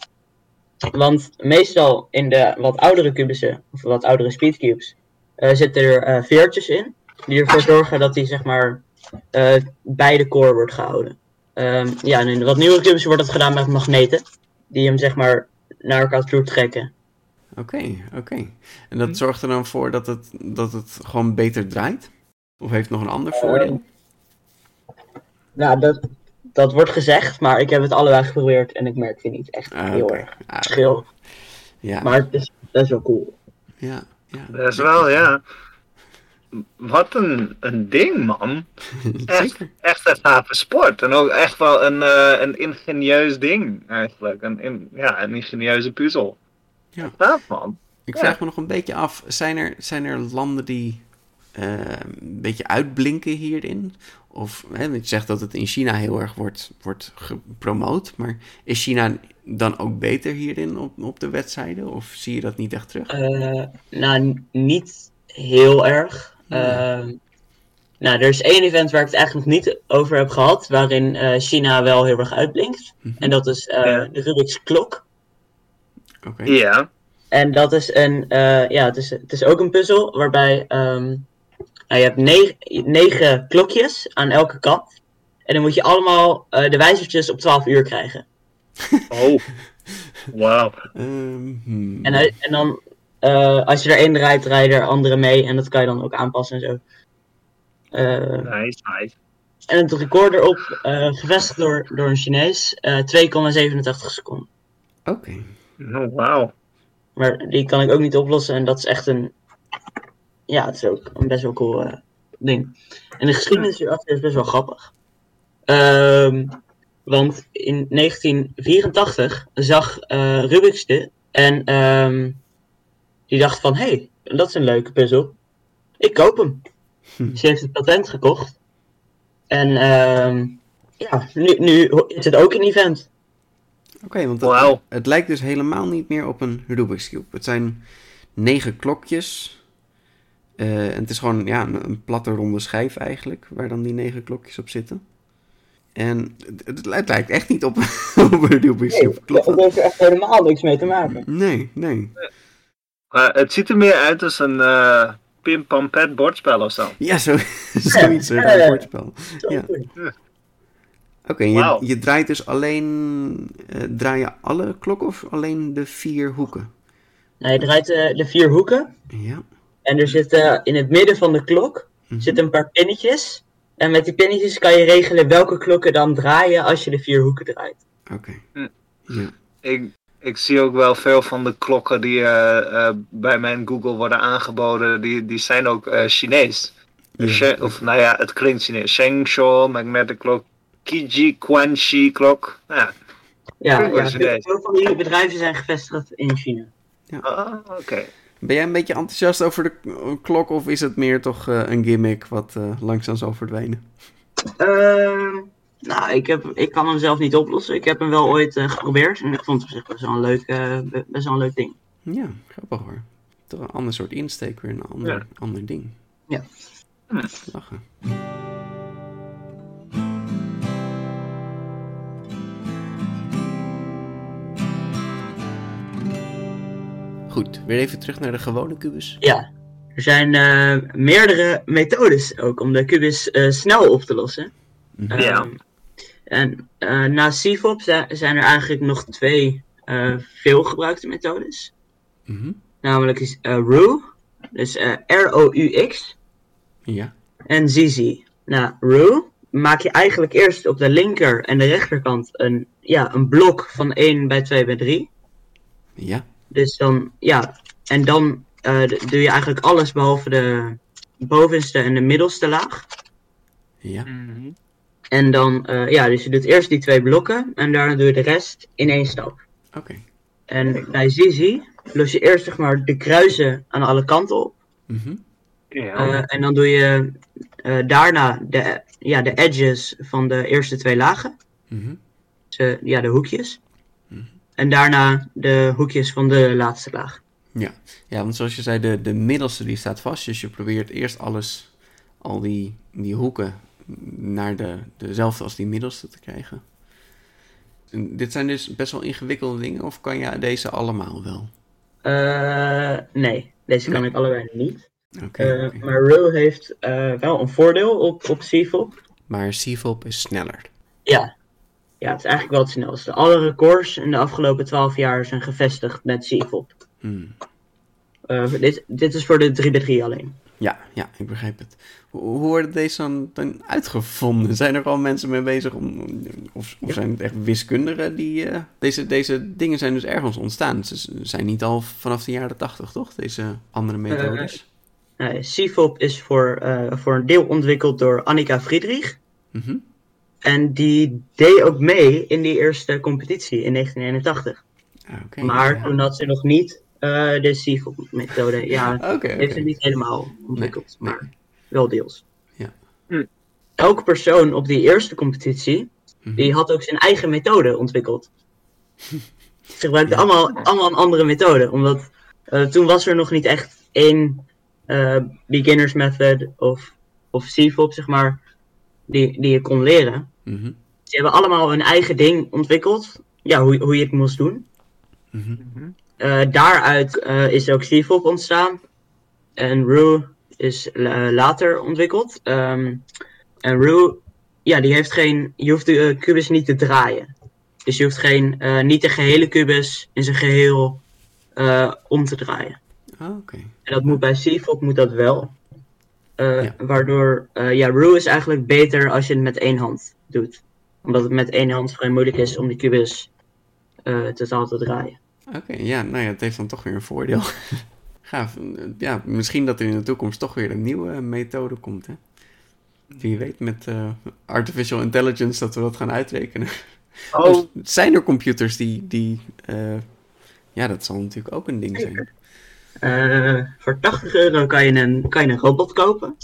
want meestal in de wat oudere kubussen, of wat oudere speedcubes, uh, zitten er uh, veertjes in. Die ervoor zorgen dat die zeg maar uh, bij de core wordt gehouden. Um, ja, en in de wat nieuwere kubussen wordt dat gedaan met magneten. Die hem zeg maar naar elkaar toe trekken. Oké, okay, oké. Okay. En dat zorgt er dan voor dat het, dat het gewoon beter draait? Of heeft het nog een ander voordeel? Uh, nou, dat, dat wordt gezegd, maar ik heb het allebei geprobeerd en ik merk het niet echt ah, heel okay. erg ah, verschil. Ja. Maar het is best wel cool. Ja, ja. Dat is wel, ja. Wat een, een ding, man. Echt, echt een gave sport. En ook echt wel een, uh, een ingenieus ding, eigenlijk. Een, in, ja, een ingenieuze puzzel. Ja. Gaaf, man. Ik ja. vraag me nog een beetje af, zijn er, zijn er landen die uh, een beetje uitblinken hierin? Of, hè, je zegt dat het in China heel erg wordt, wordt gepromoot, maar is China dan ook beter hierin op, op de wedstrijden? Of zie je dat niet echt terug? Uh, nou, niet heel erg. Uh, nou, er is één event waar ik het eigenlijk nog niet over heb gehad, waarin uh, China wel heel erg uitblinkt. Mm-hmm. En dat is uh, ja. de Rubik's klok. Oké. Okay. Ja. En dat is een, uh, ja, het is, het is ook een puzzel waarbij um, nou, je hebt negen, negen klokjes aan elke kant. En dan moet je allemaal uh, de wijzertjes op twaalf uur krijgen. Oh, wauw. Um, hmm. en, en dan, uh, als je er één draait, draai je er andere mee. En dat kan je dan ook aanpassen en zo. Uh, nice, nice. En het record erop, uh, gevestigd door, door een Chinees, uh, twee komma zevenentachtig seconden. Oké. Okay. Oh, wauw. Maar die kan ik ook niet oplossen en dat is echt een, ja, het is ook een best wel cool uh, ding. En de geschiedenis hierachter is best wel grappig. Um, want in negentien vierentachtig zag uh, Rubik's dit en um, die dacht van, hé, hey, dat is een leuke puzzel. Ik koop hem. Hm. Ze heeft het patent gekocht. En um, ja, nu, nu is het ook een event. Oké, okay, want het, wow. het lijkt dus helemaal niet meer op een Rubik's Cube. Het zijn negen klokjes. Uh, en het is gewoon ja, een, een platte ronde schijf eigenlijk, waar dan die negen klokjes op zitten. En het, het, het lijkt echt niet op, op een Rubik's Cube. Nee, dat heeft er echt helemaal niks mee te maken. Nee, nee. Uh, het ziet er meer uit als een uh, pim-pam-pet bordspel of zo. Ja, zo, zoiets, een ja, bordspel. Ja. ja. Oké, okay, wow. je, je draait dus alleen, uh, draai je alle klokken of alleen de vier hoeken? Nou, je draait uh, de vier hoeken. Ja. En er zit uh, in het midden van de klok mm-hmm. zitten een paar pinnetjes. En met die pinnetjes kan je regelen welke klokken dan draaien als je de vier hoeken draait. Oké. Okay. Hm. Ja. Ik, ik zie ook wel veel van de klokken die uh, uh, bij mijn Google worden aangeboden. Die, die zijn ook uh, Chinees. Ja. She- of nou ja, het klinkt Chinees. Shengshou, magnetic clock. Qiji Quanxi klok. Ja, ja, ja veel van die bedrijven zijn gevestigd in China. Ja. Ah, oké. Okay. Ben jij een beetje enthousiast over de klok of is het meer toch uh, een gimmick wat uh, langzaam zal verdwijnen? Uh, nou, ik, heb, ik kan hem zelf niet oplossen. Ik heb hem wel ooit uh, geprobeerd en ik vond het op zich best wel een leuk, uh, best wel een leuk ding. Ja, grappig hoor. Toch een ander soort insteek, weer een ander, ja. ander ding. Ja. Hm. Lachen. Goed, weer even terug naar de gewone kubus. Ja, er zijn uh, meerdere methodes ook om de kubus uh, snel op te lossen. Mm-hmm. Ja. Um, en uh, na C F O P zijn er eigenlijk nog twee uh, veelgebruikte methodes. Mm-hmm. Namelijk is uh, R U, dus uh, R O U X. Ja. En Z Z. Nou, R U maak je eigenlijk eerst op de linker en de rechterkant een, ja, een blok van één bij twee bij drie. Ja. Dus dan, ja, en dan uh, doe je eigenlijk alles behalve de bovenste en de middelste laag. Ja. Mm-hmm. En dan, uh, ja, dus je doet eerst die twee blokken en daarna doe je de rest in één stap. Oké. Okay. En bij Z Z los je eerst zeg maar de kruisen aan alle kanten op. Mm-hmm. Ja. Uh, en dan doe je uh, daarna de, ja, de edges van de eerste twee lagen. Mm-hmm. Dus, uh, ja, de hoekjes. En daarna de hoekjes van de laatste laag. Ja, ja want zoals je zei, de, de middelste die staat vast. Dus je probeert eerst alles, al die, die hoeken naar de, dezelfde als die middelste te krijgen. En dit zijn dus best wel ingewikkelde dingen, of kan je deze allemaal wel? Uh, nee, deze kan nee. ik allebei niet. Okay, uh, okay. Maar Ru heeft uh, wel een voordeel op, op C F O P. Maar C F O P is sneller. Ja. Ja, het is eigenlijk wel het snelste. Alle records in de afgelopen twaalf jaar zijn gevestigd met C F O P. Hmm. Uh, dit, dit is voor de drie bij drie alleen. Ja, ja, ik begrijp het. Hoe, hoe worden deze dan, dan uitgevonden? Zijn er al mensen mee bezig? Om, of, of zijn het echt wiskundigen die... Uh, deze, deze dingen zijn dus ergens ontstaan. Ze zijn niet al vanaf de jaren tachtig, toch? Deze andere methodes. Uh, uh, C F O P is voor, uh, voor een deel ontwikkeld door Annika Friedrich. Mm-hmm. En die deed ook mee in die eerste competitie in negentien eenentachtig. Okay, maar ja. toen had ze nog niet uh, de C F O P-methode. Ja, okay, okay. heeft ze niet helemaal ontwikkeld, nee, maar nee. wel deels. Ja. Hm. Elke persoon op die eerste competitie, mm-hmm. die had ook zijn eigen methode ontwikkeld. Ze gebruikten ja. allemaal, allemaal een andere methode, omdat uh, toen was er nog niet echt één uh, beginners method of, of C F O P, zeg maar, die, die je kon leren. Mm-hmm. Ze hebben allemaal hun eigen ding ontwikkeld, ja, hoe, hoe je het moest doen. Mm-hmm. Uh, daaruit uh, is ook C F O P ontstaan. En Ru is uh, later ontwikkeld. Um, en Ru, ja, die heeft geen... Je hoeft de uh, kubus niet te draaien. Dus je hoeft geen, uh, niet de gehele kubus in zijn geheel uh, om te draaien. Oh, okay. En dat moet bij C F O P moet dat wel. Uh, ja. Waardoor, uh, ja, Ru is eigenlijk beter als je het met één hand doet. Omdat het met één hand vrij moeilijk is om die kubus uh, totaal te draaien. Oké, okay, ja, nou ja, het heeft dan toch weer een voordeel. Gaaf. Ja, misschien dat er in de toekomst toch weer een nieuwe methode komt, hè? Wie weet met uh, artificial intelligence dat we dat gaan uitrekenen. Oh. Of zijn er computers die... die uh, ja, dat zal natuurlijk ook een ding zijn. Uh, voor tachtig euro kan je een, kan je een robot kopen.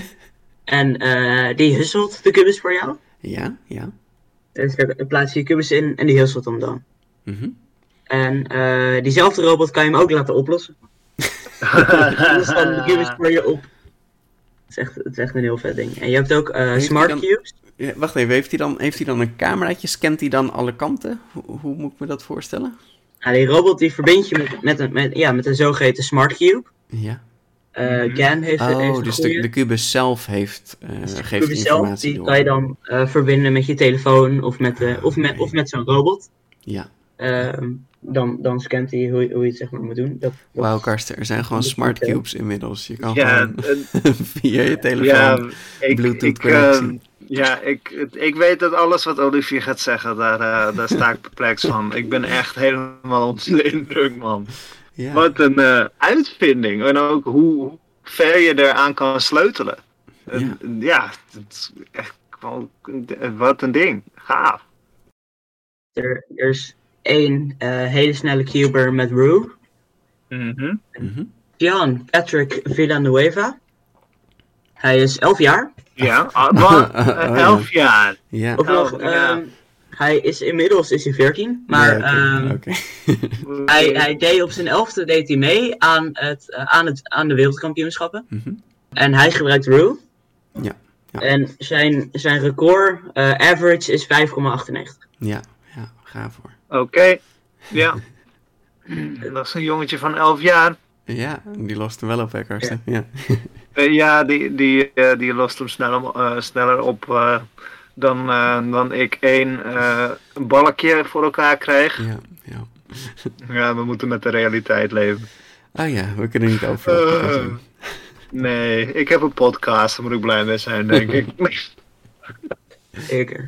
En uh, die hustelt de kubus voor jou. Ja, ja. Dus daar plaats je je kubus in en die hustelt hem dan. Mm-hmm. En uh, diezelfde robot kan je hem ook laten oplossen. Dus dan de kubus voor je op. Het is, echt, het is echt een heel vet ding. En je hebt ook uh, smart dan, cubes. Ja, wacht even, heeft hij, dan, heeft hij dan een cameraatje? Scant hij dan alle kanten? Hoe, hoe moet ik me dat voorstellen? Ja, die robot die verbind je met, met, een, met, ja, met een zogeheten smart cube. Ja. Uh, GAN heeft Oh, heeft dus de, de kubus zelf heeft, uh, dus de geeft kubus informatie zelf, die door. kan je dan uh, verbinden met je telefoon of met, uh, of met, okay. of met zo'n robot. Ja. Uh, dan, dan scant hij hoe, hoe je het zeg maar moet doen. Dat, dat Wauw, Karsten, er zijn gewoon smart cubes inmiddels. Je kan ja, gewoon uh, via je telefoon ja, ik, Bluetooth-connectie. Uh, ja, ik, ik weet dat alles wat Olivier gaat zeggen, daar, uh, daar sta ik perplex van. Ik ben echt helemaal onder de indruk, man. Ja. Wat een uh, uitvinding. En ook hoe, hoe ver je eraan kan sleutelen. Ja, en, ja het is echt gewoon, wat een ding. Gaaf. Er, er is één uh, hele snelle cuber met Ru. Mm-hmm. Mm-hmm. Gian Patrick Villanueva. Hij is elf jaar. Ja, uh, uh, elf jaar. Ja. Of nog, um, ja. Hij is inmiddels is hij veertien, maar ja, okay. Um, okay. hij, hij deed op zijn elfde deed hij mee aan, het, uh, aan, het, aan de wereldkampioenschappen. Mm-hmm. En hij gebruikt Ru. Ja. Ja. En zijn, zijn record uh, average is vijf komma achtennegentig. Ja, ja, gaaf hoor. Oké, okay. Ja. Dat is een jongetje van elf jaar. Ja, die lost hem wel op, hè, Karsten? Ja, ja. uh, ja die, die, uh, die lost hem snel, uh, sneller op uh, dan, uh, dan ik één uh, een balkje voor elkaar krijg. Ja, ja. Ja, we moeten met de realiteit leven. Ah ja, we kunnen niet over. Uh, nee, ik heb een podcast, daar moet ik blij mee zijn, denk ik. Zeker.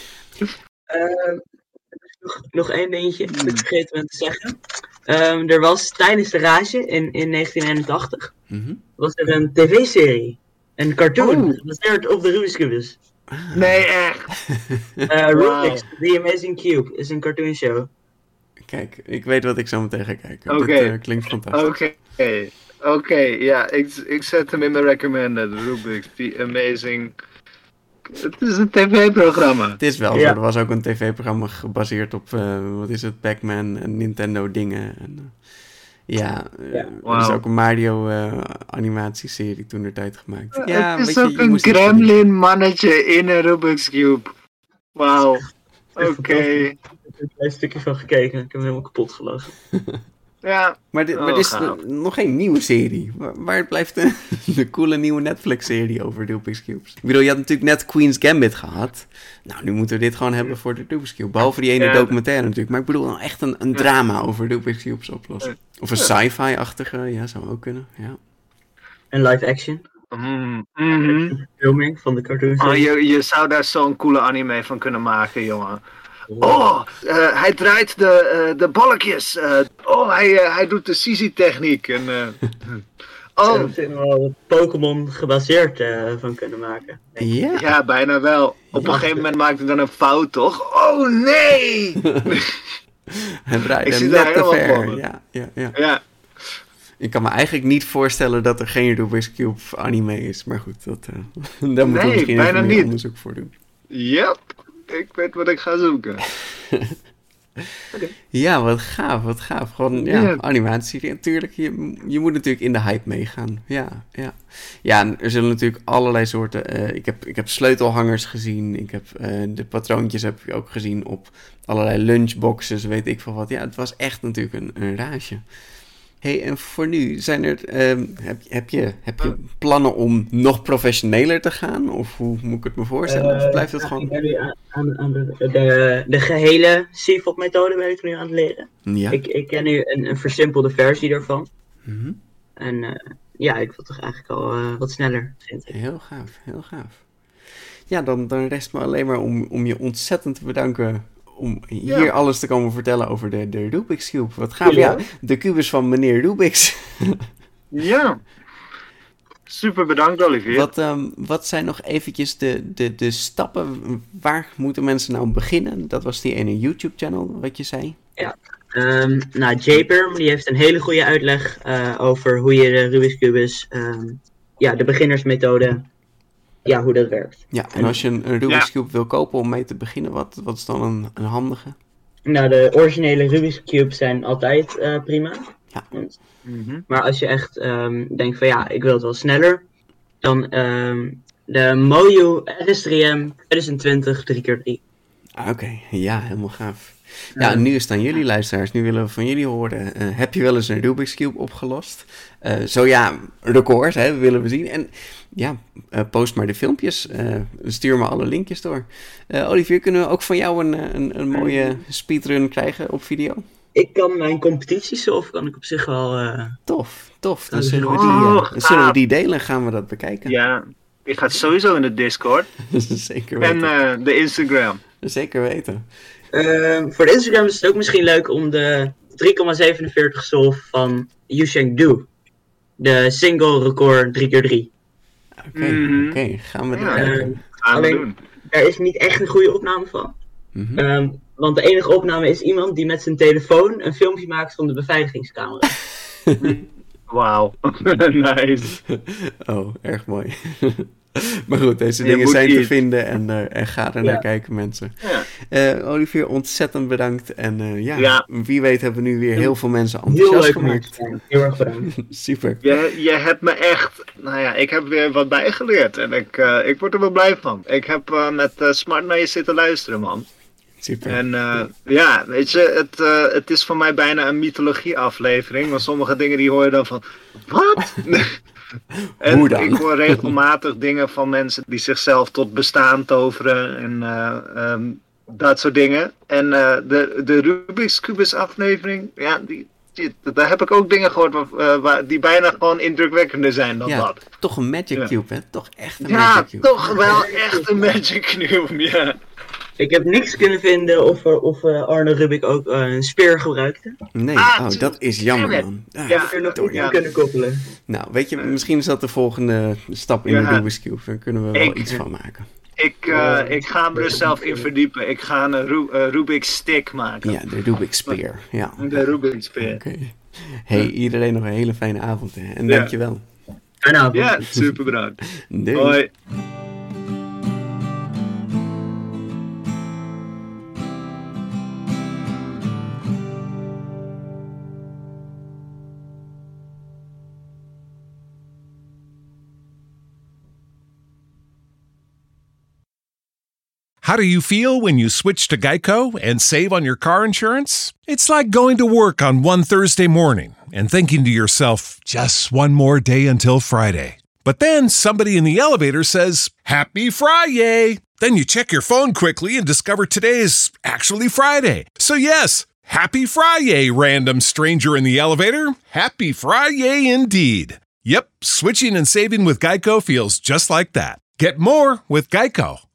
Uh, nog, nog één dingetje, dat ik vergeten ben te zeggen. Um, er was tijdens de rage in, in negentien eenentachtig mm-hmm. was er een tv-serie, een cartoon, gebaseerd op de Rubik's Cubus. Ah. Nee, echt? uh, Rubik's, wow. The Amazing Cube, is een cartoon show. Kijk, ik weet wat ik zo meteen ga kijken. Okay. Dat uh, klinkt fantastisch. Oké, okay. oké, okay. ja, ik, ik zet hem in mijn recommended. Rubik's, The Amazing... Het is een tv-programma. Het is wel ja. zo. Er was ook een tv-programma gebaseerd op, uh, wat is het, Pac-Man en Nintendo dingen. En, uh, Ja, Ja. wow. Er is ook een Mario uh, animatieserie toen er tijd gemaakt. Uh, ja, het is weet ook je, je een gremlin mannetje in een Rubik's Cube. Wauw. Oké. Okay. Ik heb er een klein stukje van gekeken. Ik heb hem helemaal kapot gelachen. Ja. Maar dit, oh, maar dit is de, nog geen nieuwe serie. Waar, waar blijft de, de coole nieuwe Netflix-serie over Rubik's Cubes? Ik bedoel, je had natuurlijk net Queen's Gambit gehad. Nou, nu moeten we dit gewoon hebben voor de Rubik's Cube. Behalve die ene ja, documentaire natuurlijk. Maar ik bedoel nou echt een, een ja. drama over Rubik's Cubes oplossen. Of een ja. sci-fi-achtige, ja, zou ook kunnen. Ja. En live action. Mm, mm-hmm. Filming van de cartoons. Oh, je, je zou daar zo'n coole anime van kunnen maken, jongen. Oh, uh, hij draait de, uh, de balkjes. Uh, oh, hij, uh, hij doet de Sisi-techniek. En, uh, oh. Zou er wel Pokémon gebaseerd uh, van kunnen maken. Ja. ja, bijna wel. Op een gegeven moment maakt hij dan een fout, toch? Oh, nee! Hij draait hem net te ver. Ja, ja, ja. ja. Ik kan me eigenlijk niet voorstellen dat er geen Rubik's Cube anime is. Maar goed, dat, uh, daar moeten nee, we misschien bijna even meer niet. onderzoek voor doen. Yep. Ik weet wat ik ga zoeken. Okay. Ja, wat gaaf, wat gaaf. Gewoon, ja, yeah. animatie. Natuurlijk, je, je moet natuurlijk in de hype meegaan. Ja, ja. Ja, er zullen natuurlijk allerlei soorten... Uh, ik, heb, ik heb sleutelhangers gezien. Ik heb uh, de patroontjes heb ik ook gezien op allerlei lunchboxes, weet ik veel wat. Ja, het was echt natuurlijk een, een raasje. Hey, en voor nu, zijn er, um, heb, heb, je, heb je plannen om nog professioneler te gaan? Of hoe moet ik het me voorstellen? Of blijft het uh, gewoon... Ik ben nu aan, aan, aan de, de, de gehele C F O P-methode ben ik nu aan het leren. Ja. Ik, ik ken nu een, een versimpelde versie daarvan. Mm-hmm. En uh, ja, ik wil toch eigenlijk al uh, wat sneller, vind ik. Heel gaaf, heel gaaf. Ja, dan, dan rest me alleen maar om, om je ontzettend te bedanken... om hier ja. alles te komen vertellen over de, de Rubik's Cube. Wat gaaf, ja. ja. De kubus van meneer Rubik's. Ja. Super bedankt, Olivier. Wat, um, wat zijn nog eventjes de, de, de stappen? Waar moeten mensen nou beginnen? Dat was die ene YouTube-channel, wat je zei. Ja. Um, nou, Japer, die heeft een hele goede uitleg uh, over hoe je de Rubik's Cubus... Um, ja, de beginnersmethode... Ja, hoe dat werkt. Ja, en als je een, een Rubik's Cube ja. wil kopen om mee te beginnen, wat, wat is dan een, een handige? Nou, de originele Rubik's Cubes zijn altijd uh, prima. Ja. Mm-hmm. Maar als je echt um, denkt van ja, ik wil het wel sneller, dan um, de Moju R S drie M twintig twintig drie keer drie. Ah, Oké, okay. Ja, helemaal gaaf. Ja, en nu is het aan jullie luisteraars. Nu willen we van jullie horen. Uh, heb je wel eens een Rubik's Cube opgelost? Uh, zo ja, records, hè, willen we zien. En ja, uh, post maar de filmpjes. Uh, stuur me alle linkjes door. Uh, Olivier, kunnen we ook van jou een, een, een mooie speedrun krijgen op video? Ik kan mijn competities of kan ik op zich wel... Uh... Tof, tof. Dan zullen we die, uh, dan zullen we die delen en gaan we dat bekijken. Ja, ik ga het sowieso in de Discord. Zeker weten. En uh, de Instagram. Zeker weten. Uh, voor de Instagram is het ook misschien leuk om de drie komma zevenenveertig solve van Yusheng Du. De single record drie keer drie. Oké, okay, mm-hmm. okay. Gaan we ja, doen. Uh, gaan we doen. Daar is niet echt een goede opname van. Mm-hmm. Um, want de enige opname is iemand die met zijn telefoon een filmpje maakt van de beveiligingscamera. Wauw, nice. Oh, erg mooi. Maar goed, deze ja, dingen zijn iets. te vinden en, uh, en ga er ja. naar kijken, mensen. Ja. Uh, Olivier, ontzettend bedankt. En uh, ja, ja, wie weet hebben we nu weer heel veel mensen enthousiast heel gemaakt. Leuk, heel erg bedankt. Super. Je, je hebt me echt, nou ja, ik heb weer wat bijgeleerd en ik, uh, ik word er wel blij van. Ik heb uh, met uh, smart naar je zitten luisteren, man. Super. En uh, ja, weet je, het, uh, het is voor mij bijna een mythologie-aflevering. Want sommige dingen die hoor je dan van, wat? En Hoe dan? Ik hoor regelmatig dingen van mensen die zichzelf tot bestaan toveren en uh, um, dat soort dingen. En uh, de, de Rubik's Cubus aflevering, ja, die, die, daar heb ik ook dingen gehoord waar, uh, waar, die bijna gewoon indrukwekkender zijn dan ja, dat. Toch een Magic ja. Cube, hè? Toch echt een ja, Magic Cube. Ja, toch wel echt een Magic Cube, ja. Ik heb niks kunnen vinden of, of uh, Arne Rubik ook uh, een speer gebruikte. Nee, ah, oh, dat is jammer, man. Ah, ja, we nog ja. kunnen koppelen. Nou, weet je, misschien is dat de volgende stap in ja. de Rubik's Cube. Daar kunnen we wel ik, iets van maken. Ik, uh, ik ga me er zelf in verdiepen. Ik ga een Ru- uh, Rubik's Stick maken. Ja, de Rubik's Spear. Ja. De Rubik's Spear. Oké. Okay. Hey, iedereen nog een hele fijne avond. Hè? En ja. dankjewel. Fijne avond. Ja, super bedankt. Doei. Hoi. How do you feel when you switch to Geico and save on your car insurance? It's like going to work on one Thursday morning and thinking to yourself, just one more day until Friday. But then somebody in the elevator says, Happy Friday! Then you check your phone quickly and discover today is actually Friday. So yes, Happy Friday, random stranger in the elevator. Happy Friday indeed. Yep, switching and saving with Geico feels just like that. Get more with Geico.